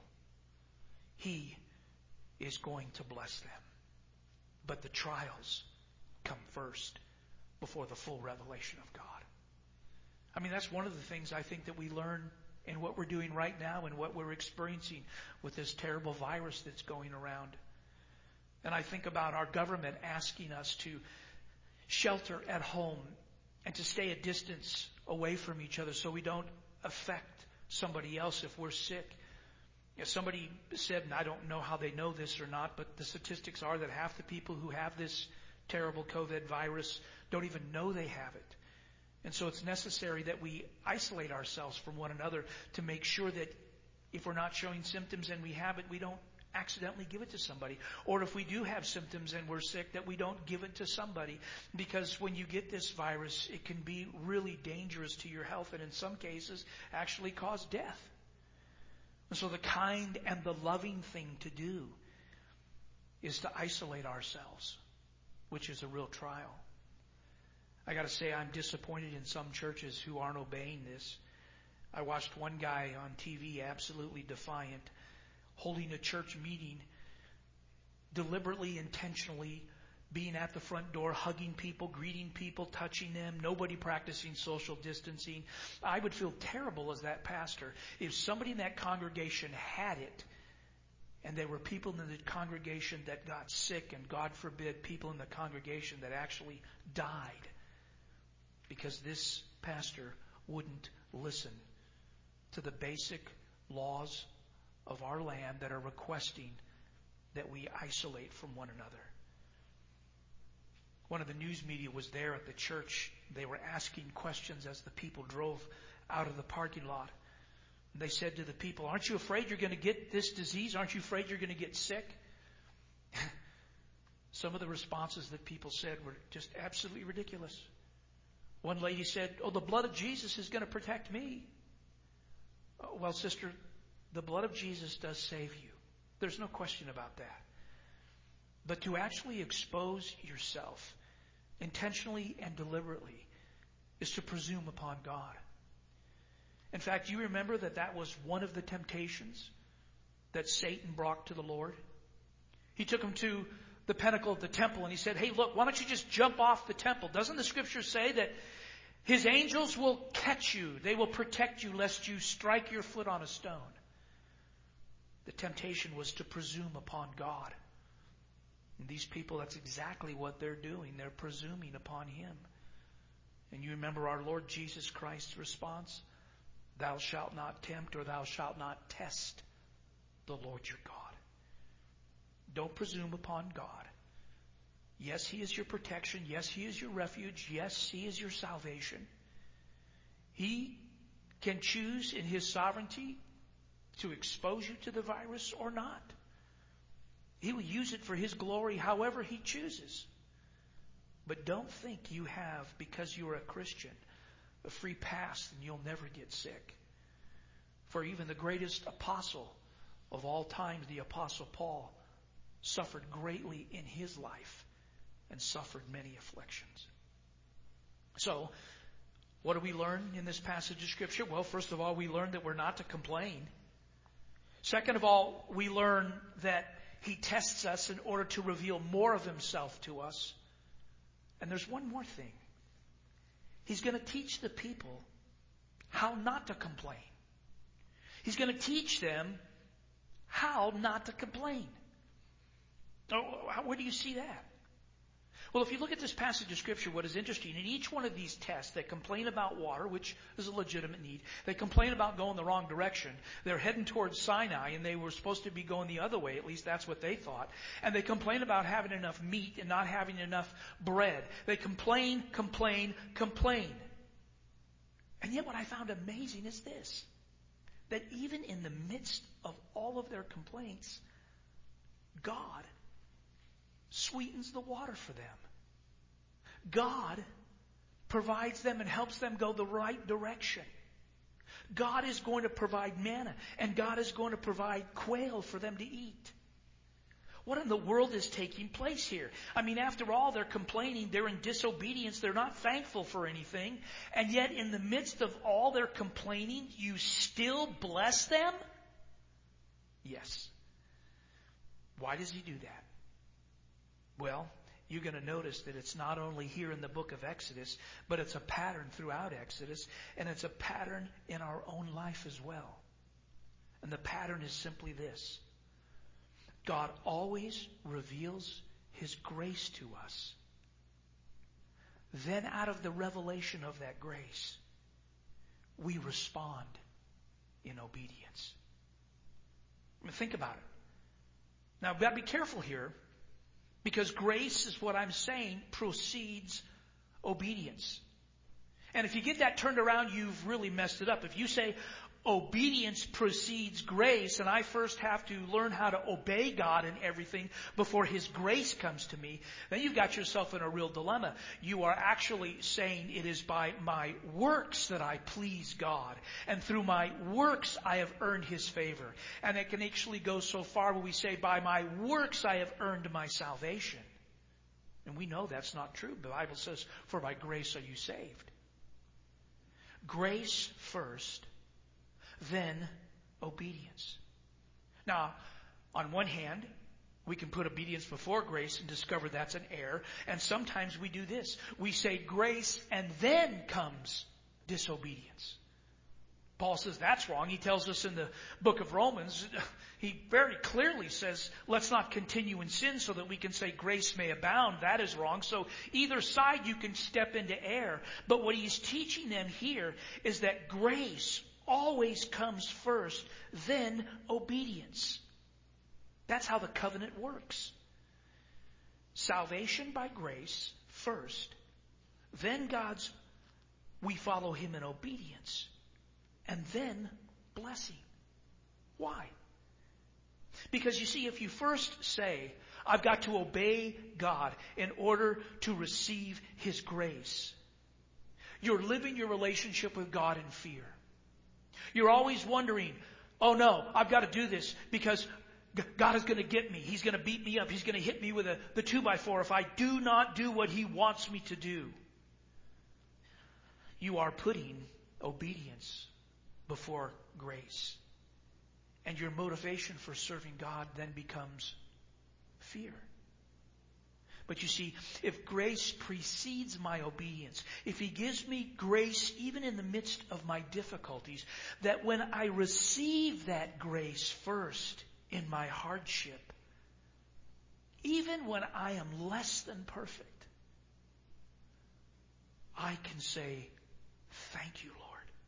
He is going to bless them. But the trials come first before the full revelation of God. I mean, that's one of the things I think that we learn in what we're doing right now and what we're experiencing with this terrible virus that's going around. And I think about our government asking us to shelter at home and to stay a distance away from each other so we don't affect somebody else if we're sick. You know, somebody said, and I don't know how they know this or not, but the statistics are that half the people who have this terrible COVID virus don't even know they have it. And so it's necessary that we isolate ourselves from one another to make sure that if we're not showing symptoms and we have it, we don't accidentally give it to somebody. Or if we do have symptoms and we're sick, that we don't give it to somebody. Because when you get this virus, it can be really dangerous to your health and in some cases actually cause death. And so the kind and the loving thing to do is to isolate ourselves, which is a real trial. I got to say, I'm disappointed in some churches who aren't obeying this. I watched one guy on T V, absolutely defiant, holding a church meeting, deliberately, intentionally being at the front door, hugging people, greeting people, touching them, nobody practicing social distancing. I would feel terrible as that pastor if somebody in that congregation had it and there were people in the congregation that got sick, and God forbid, people in the congregation that actually died because this pastor wouldn't listen to the basic laws of our land that are requesting that we isolate from one another. One of the news media was there at the church. They were asking questions as the people drove out of the parking lot. They said to the people, aren't you afraid you're going to get this disease? Aren't you afraid you're going to get sick? Some of the responses that people said were just absolutely ridiculous. One lady said, oh, the blood of Jesus is going to protect me. Oh, well, sister, the blood of Jesus does save you. There's no question about that. But to actually expose yourself intentionally and deliberately is to presume upon God. In fact, you remember that that was one of the temptations that Satan brought to the Lord? He took him to the pinnacle of the temple and he said, hey, look, why don't you just jump off the temple? Doesn't the scripture say that his angels will catch you? They will protect you lest you strike your foot on a stone. The temptation was to presume upon God. And these people, that's exactly what they're doing. They're presuming upon Him. And you remember our Lord Jesus Christ's response? Thou shalt not tempt or thou shalt not test the Lord your God. Don't presume upon God. Yes, He is your protection. Yes, He is your refuge. Yes, He is your salvation. He can choose in His sovereignty to expose you to the virus or not. He will use it for His glory however He chooses. But don't think you have, because you are a Christian, a free pass and you'll never get sick. For even the greatest apostle of all time, the Apostle Paul, suffered greatly in his life and suffered many afflictions. So, what do we learn in this passage of Scripture? Well, first of all, we learn that we're not to complain. Second of all, we learn that He tests us in order to reveal more of Himself to us. And there's one more thing. He's going to teach the people how not to complain. He's going to teach them how not to complain. Oh, where do you see that? Well, if you look at this passage of Scripture, what is interesting, in each one of these tests, they complain about water, which is a legitimate need. They complain about going the wrong direction. They're heading towards Sinai, and they were supposed to be going the other way. At least that's what they thought. And they complain about having enough meat and not having enough bread. They complain, complain, complain. And yet what I found amazing is this, that even in the midst of all of their complaints, God sweetens the water for them. God provides them and helps them go the right direction. God is going to provide manna, and God is going to provide quail for them to eat. What in the world is taking place here? I mean, after all, they're complaining, they're in disobedience, they're not thankful for anything, and yet in the midst of all their complaining, you still bless them? Yes. Why does He do that? Well, you're going to notice that it's not only here in the book of Exodus, but it's a pattern throughout Exodus, and it's a pattern in our own life as well. And the pattern is simply this. God always reveals His grace to us. Then out of the revelation of that grace, we respond in obedience. I mean, think about it. Now, I've got to be careful here, because grace is what I'm saying precedes obedience. And if you get that turned around, you've really messed it up. If you say obedience precedes grace, and I first have to learn how to obey God in everything before His grace comes to me, then you've got yourself in a real dilemma. You are actually saying it is by my works that I please God, and through my works I have earned His favor. And it can actually go so far where we say, by my works I have earned my salvation. And we know that's not true. The Bible says, for by grace are you saved. Grace first, then obedience. Now, on one hand, we can put obedience before grace and discover that's an error. And sometimes we do this. We say grace and then comes disobedience. Paul says that's wrong. He tells us in the book of Romans, he very clearly says, let's not continue in sin so that we can say grace may abound. That is wrong. So either side you can step into error. But what he's teaching them here is that grace always comes first, then obedience. That's how the covenant works. Salvation by grace first, then God's, we follow Him in obedience, and then blessing. Why? Because you see, if you first say, I've got to obey God in order to receive His grace, you're living your relationship with God in fear. You're always wondering, oh no, I've got to do this because God is going to get me. He's going to beat me up. He's going to hit me with a, the two by four if I do not do what He wants me to do. You are putting obedience before grace. And your motivation for serving God then becomes fear. But you see, if grace precedes my obedience, if He gives me grace even in the midst of my difficulties, that when I receive that grace first in my hardship, even when I am less than perfect, I can say, thank you, Lord.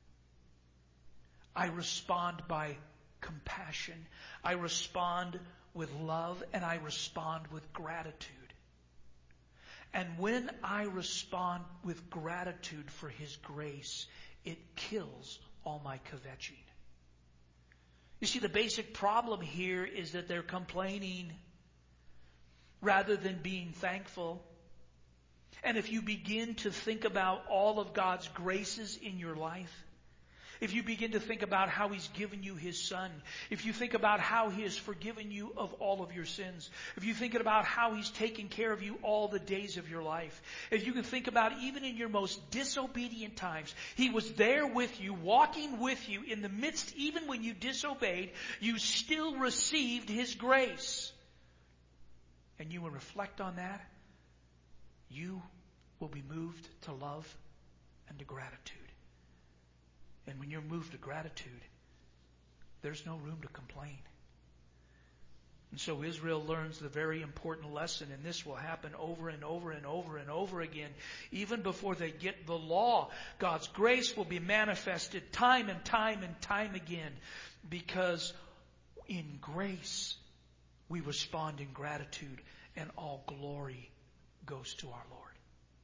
I respond by compassion. I respond with love, and I respond with gratitude. And when I respond with gratitude for His grace, it kills all my kvetching. You see, the basic problem here is that they're complaining rather than being thankful. And if you begin to think about all of God's graces in your life, if you begin to think about how He's given you His Son, if you think about how He has forgiven you of all of your sins, if you think about how He's taken care of you all the days of your life, if you can think about even in your most disobedient times, He was there with you, walking with you in the midst, even when you disobeyed, you still received His grace. And you will reflect on that, you will be moved to love and to gratitude. And when you're moved to gratitude, there's no room to complain. And so Israel learns the very important lesson, and this will happen over and over and over and over again. Even before they get the law, God's grace will be manifested time and time and time again, because in grace we respond in gratitude, and all glory goes to our Lord.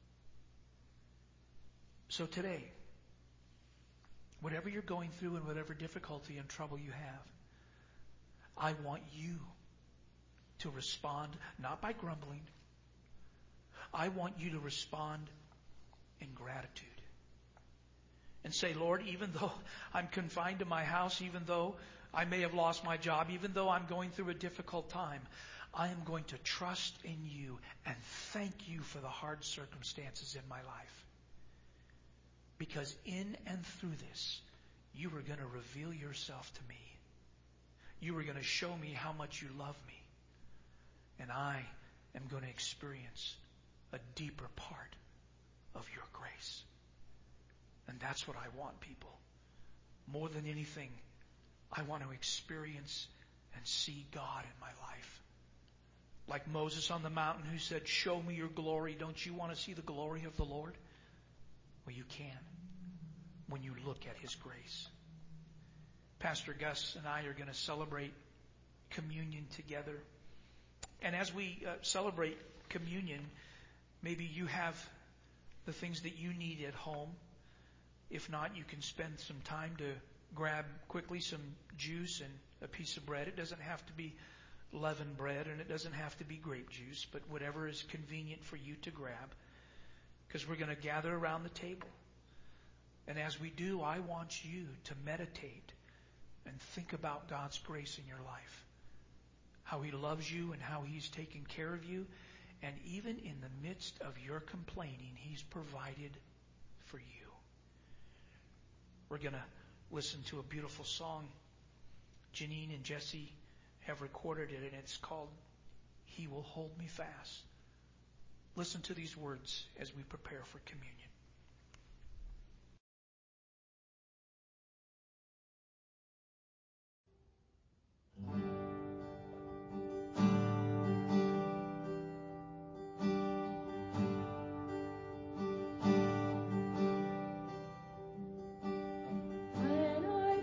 So today, whatever you're going through and whatever difficulty and trouble you have, I want you to respond not by grumbling. I want you to respond in gratitude. And say, Lord, even though I'm confined to my house, even though I may have lost my job, even though I'm going through a difficult time, I am going to trust in you and thank you for the hard circumstances in my life. Because in and through this, you are going to reveal yourself to me. You are going to show me how much you love me. And I am going to experience a deeper part of your grace. And that's what I want, people. More than anything, I want to experience and see God in my life. Like Moses on the mountain who said, show me your glory. Don't you want to see the glory of the Lord? Well, you can when you look at His grace. Pastor Gus and I are going to celebrate communion together. And as we uh, celebrate communion, maybe you have the things that you need at home. If not, you can spend some time to grab quickly some juice and a piece of bread. It doesn't have to be leavened bread, and it doesn't have to be grape juice, but whatever is convenient for you to grab, because we're going to gather around the table. And as we do, I want you to meditate and think about God's grace in your life. How He loves you and how He's taken care of you. And even in the midst of your complaining, He's provided for you. We're going to listen to a beautiful song. Janine and Jesse have recorded it, and it's called He Will Hold Me Fast. Listen to these words as we prepare for communion. When I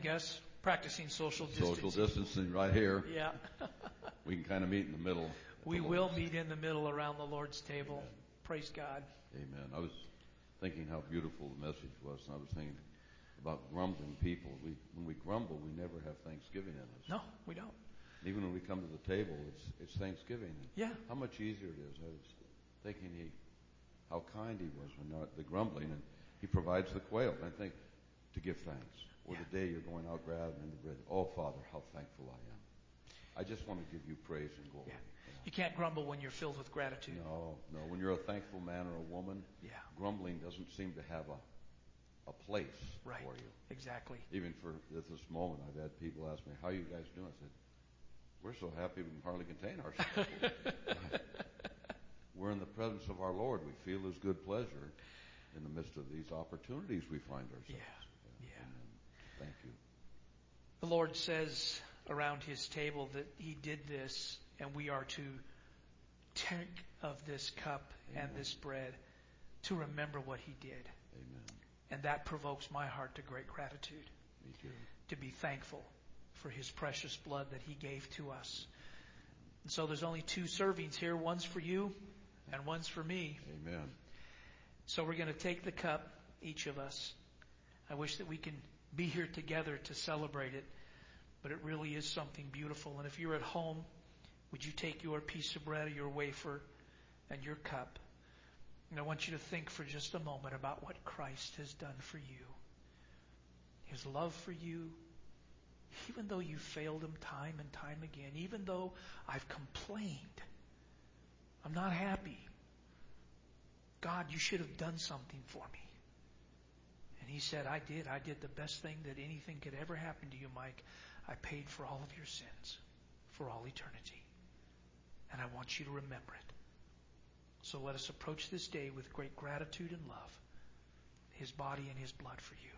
guess. Practicing social distancing. Social distancing right here. Yeah. We can kind of meet in the middle. We will meet in the middle around the Lord's table. Amen. Praise God. Amen. I was thinking how beautiful the message was, and I was thinking about grumbling people. We, when we grumble, we never have Thanksgiving in us. No, we don't. Even when we come to the table, it's it's Thanksgiving. Yeah. How much easier it is. I was thinking he, how kind he was when not the grumbling, and he provides the quail. And I think to give thanks. Or yeah. the day you're going out grabbing the bread. Oh, Father, how thankful I am. I just want to give you praise and glory. Yeah. You can't grumble when you're filled with gratitude. No, no. When you're a thankful man or a woman, yeah. grumbling doesn't seem to have a a place right. for you. Exactly. Even for at this moment, I've had people ask me, how are you guys doing? I said, we're so happy we can hardly contain ourselves. We're in the presence of our Lord. We feel His good pleasure in the midst of these opportunities we find ourselves. Yeah. Yeah. Amen. Thank you. The Lord says around His table that He did this, and we are to take of this cup Amen. And this bread to remember what He did. Amen. And that provokes my heart to great gratitude. Me too. To be thankful for His precious blood that He gave to us. And so there's only two servings here. One's for you and one's for me. Amen. So we're going to take the cup, each of us. I wish that we can be here together to celebrate it, but it really is something beautiful. And if you're at home, would you take your piece of bread or your wafer and your cup? And I want you to think for just a moment about what Christ has done for you. His love for you, even though you failed Him time and time again, even though I've complained, I'm not happy. God, you should have done something for me. And He said, I did. I did the best thing that anything could ever happen to you, Mike. I paid for all of your sins for all eternity. And I want you to remember it. So let us approach this day with great gratitude and love. His body and His blood for you.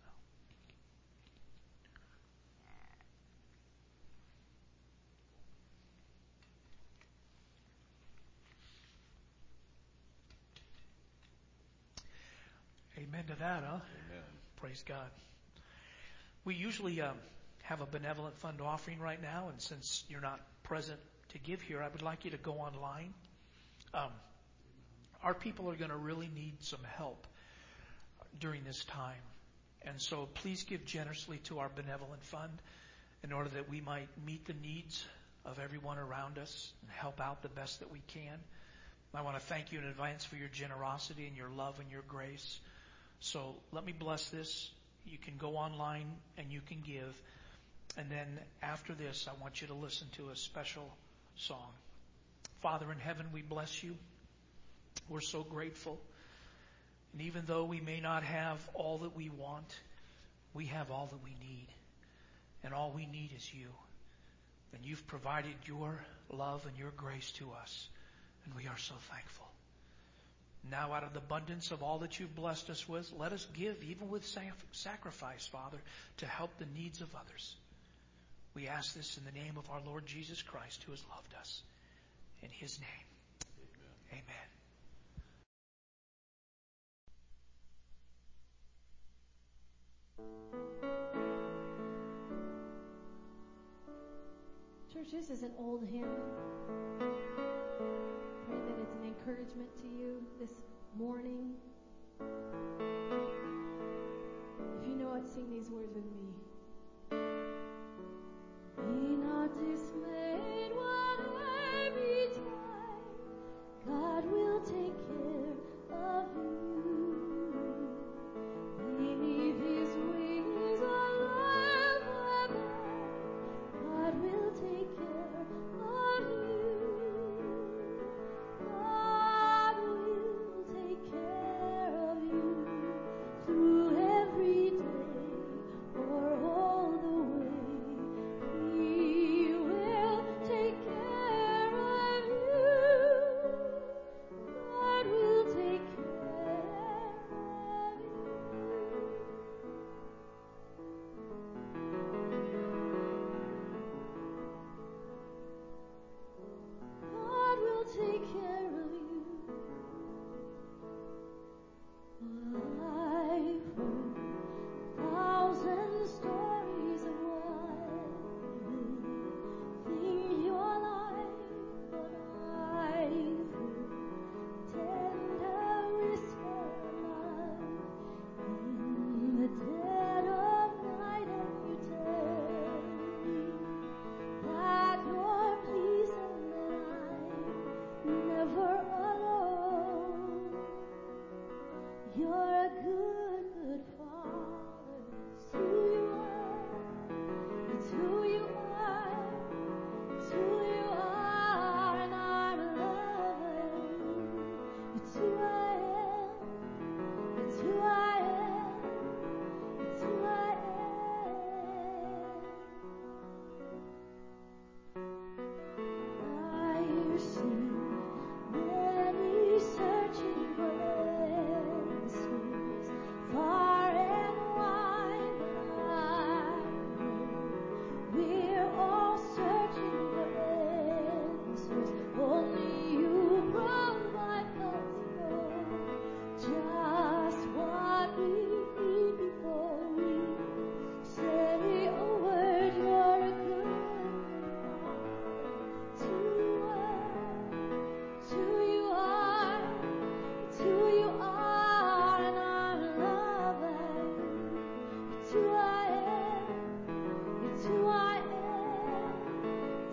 Amen to that, huh? Amen. Praise God. We usually um, have a benevolent fund offering right now, and since you're not present to give here, I would like you to go online. Um, our people are going to really need some help during this time, and so please give generously to our benevolent fund in order that we might meet the needs of everyone around us and help out the best that we can. I want to thank you in advance for your generosity and your love and your grace. So let me bless this. You can go online and you can give. And then after this, I want you to listen to a special song. Father in heaven, we bless you. We're so grateful. And even though we may not have all that we want, we have all that we need. And all we need is you. And you've provided your love and your grace to us. And we are so thankful. Now, out of the abundance of all that you've blessed us with, let us give, even with sacrifice, Father, to help the needs of others. We ask this in the name of our Lord Jesus Christ, who has loved us. In His name, amen. Amen. Church, this is an old hymn. Pray that it's an encouragement to you this morning. If you know it, sing these words with me. Be not dismayed, whatever betide, God will take care of you. Beneath His wings are love above, God will take care of you. God will take care of you through every day or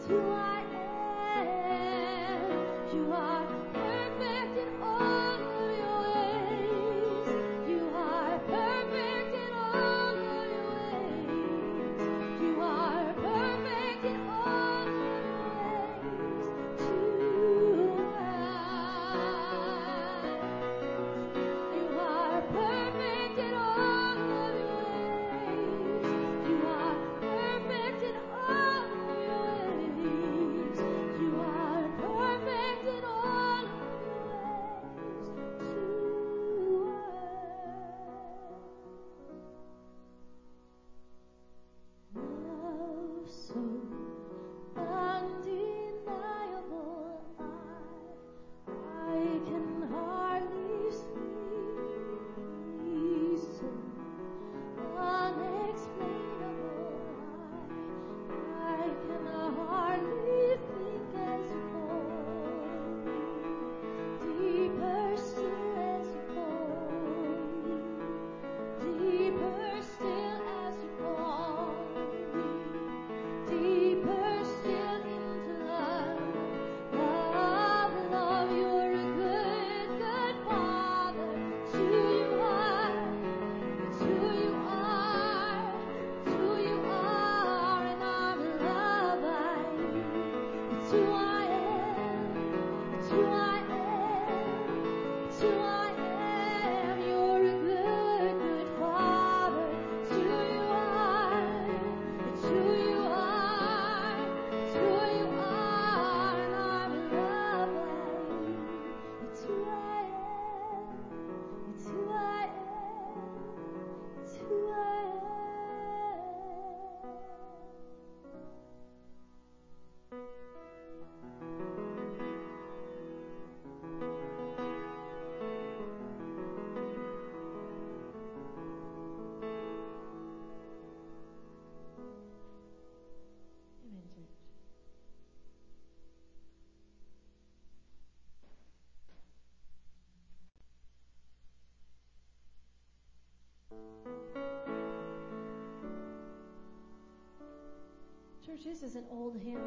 Church, this is an old hymn.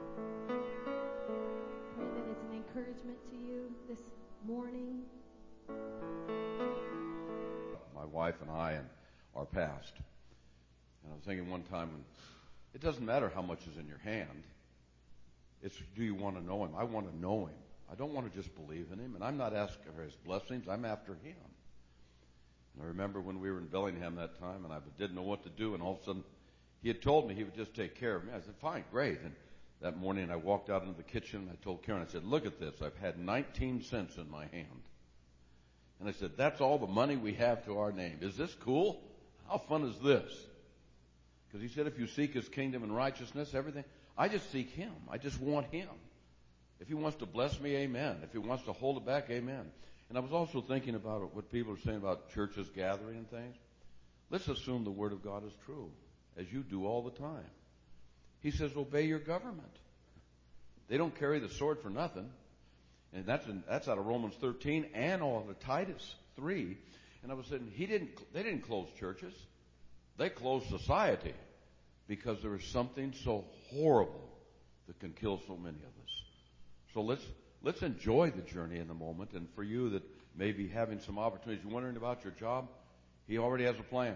Pray that it's an encouragement to you this morning. My wife and I and our past. And I was thinking one time, when it doesn't matter how much is in your hand. It's, do you want to know him? I want to know him. I don't want to just believe in him. And I'm not asking for his blessings. I'm after him. And I remember when we were in Bellingham that time, and I didn't know what to do, and all of a sudden, he had told me he would just take care of me. I said, fine, great. And that morning I walked out into the kitchen and I told Karen, I said, look at this. I've had nineteen cents in my hand. And I said, that's all the money we have to our name. Is this cool? How fun is this? Because he said, if you seek his kingdom and righteousness, everything. I just seek him. I just want him. If he wants to bless me, amen. If he wants to hold it back, amen. And I was also thinking about what people are saying about churches gathering and things. Let's assume the word of God is true, as you do all the time. He says, obey your government. They don't carry the sword for nothing. And that's in, that's out of Romans thirteen and all of Titus three. And I was saying, he didn't, they didn't close churches. They closed society because there is something so horrible that can kill so many of us. So let's, let's enjoy the journey in the moment. And for you that may be having some opportunities, you're wondering about your job, he already has a plan.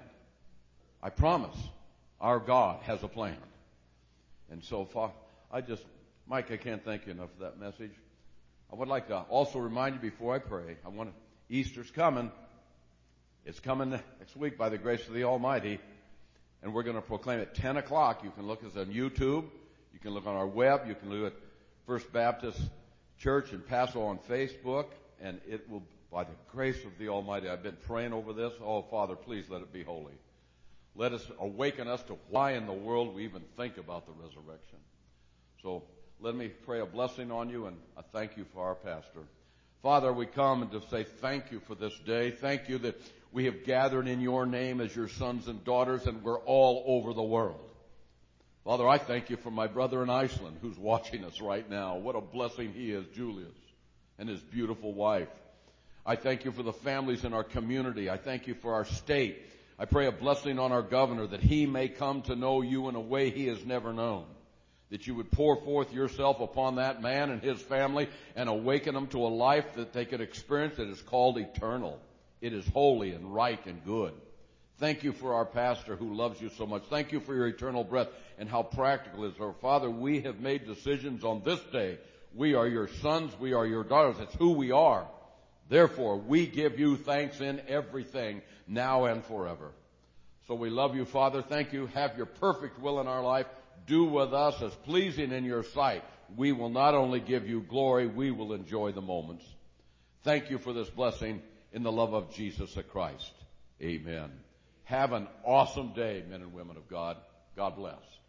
I promise. Our God has a plan. And so I just, Mike, I can't thank you enough for that message. I would like to also remind you before I pray, I want to, Easter's coming. It's coming next week by the grace of the Almighty. And we're going to proclaim at ten o'clock. You can look us on YouTube. You can look on our web. You can look at First Baptist Church in Paso on Facebook. And it will, by the grace of the Almighty, I've been praying over this. Oh, Father, please let it be holy. Let us awaken us to why in the world we even think about the resurrection. So let me pray a blessing on you and a thank you for our pastor. Father, we come and to say thank you for this day. Thank you that we have gathered in your name as your sons and daughters, and we're all over the world. Father, I thank you for my brother in Iceland who's watching us right now. What a blessing he is, Julius, and his beautiful wife. I thank you for the families in our community. I thank you for our state. I pray a blessing on our governor that he may come to know you in a way he has never known. that you would pour forth yourself upon that man and his family and awaken them to a life that they could experience that is called eternal. It is holy and right and good. Thank you for our pastor who loves you so much. Thank you for your eternal breath and how practical it is. Our Father, we have made decisions on this day. We are your sons. We are your daughters. That's who we are. Therefore, we give you thanks in everything, now and forever. So we love you, Father. Thank you. Have your perfect will in our life. Do with us as pleasing in your sight. We will not only give you glory, we will enjoy the moments. Thank you for this blessing in the love of Jesus the Christ. Amen. Have an awesome day, men and women of God. God bless.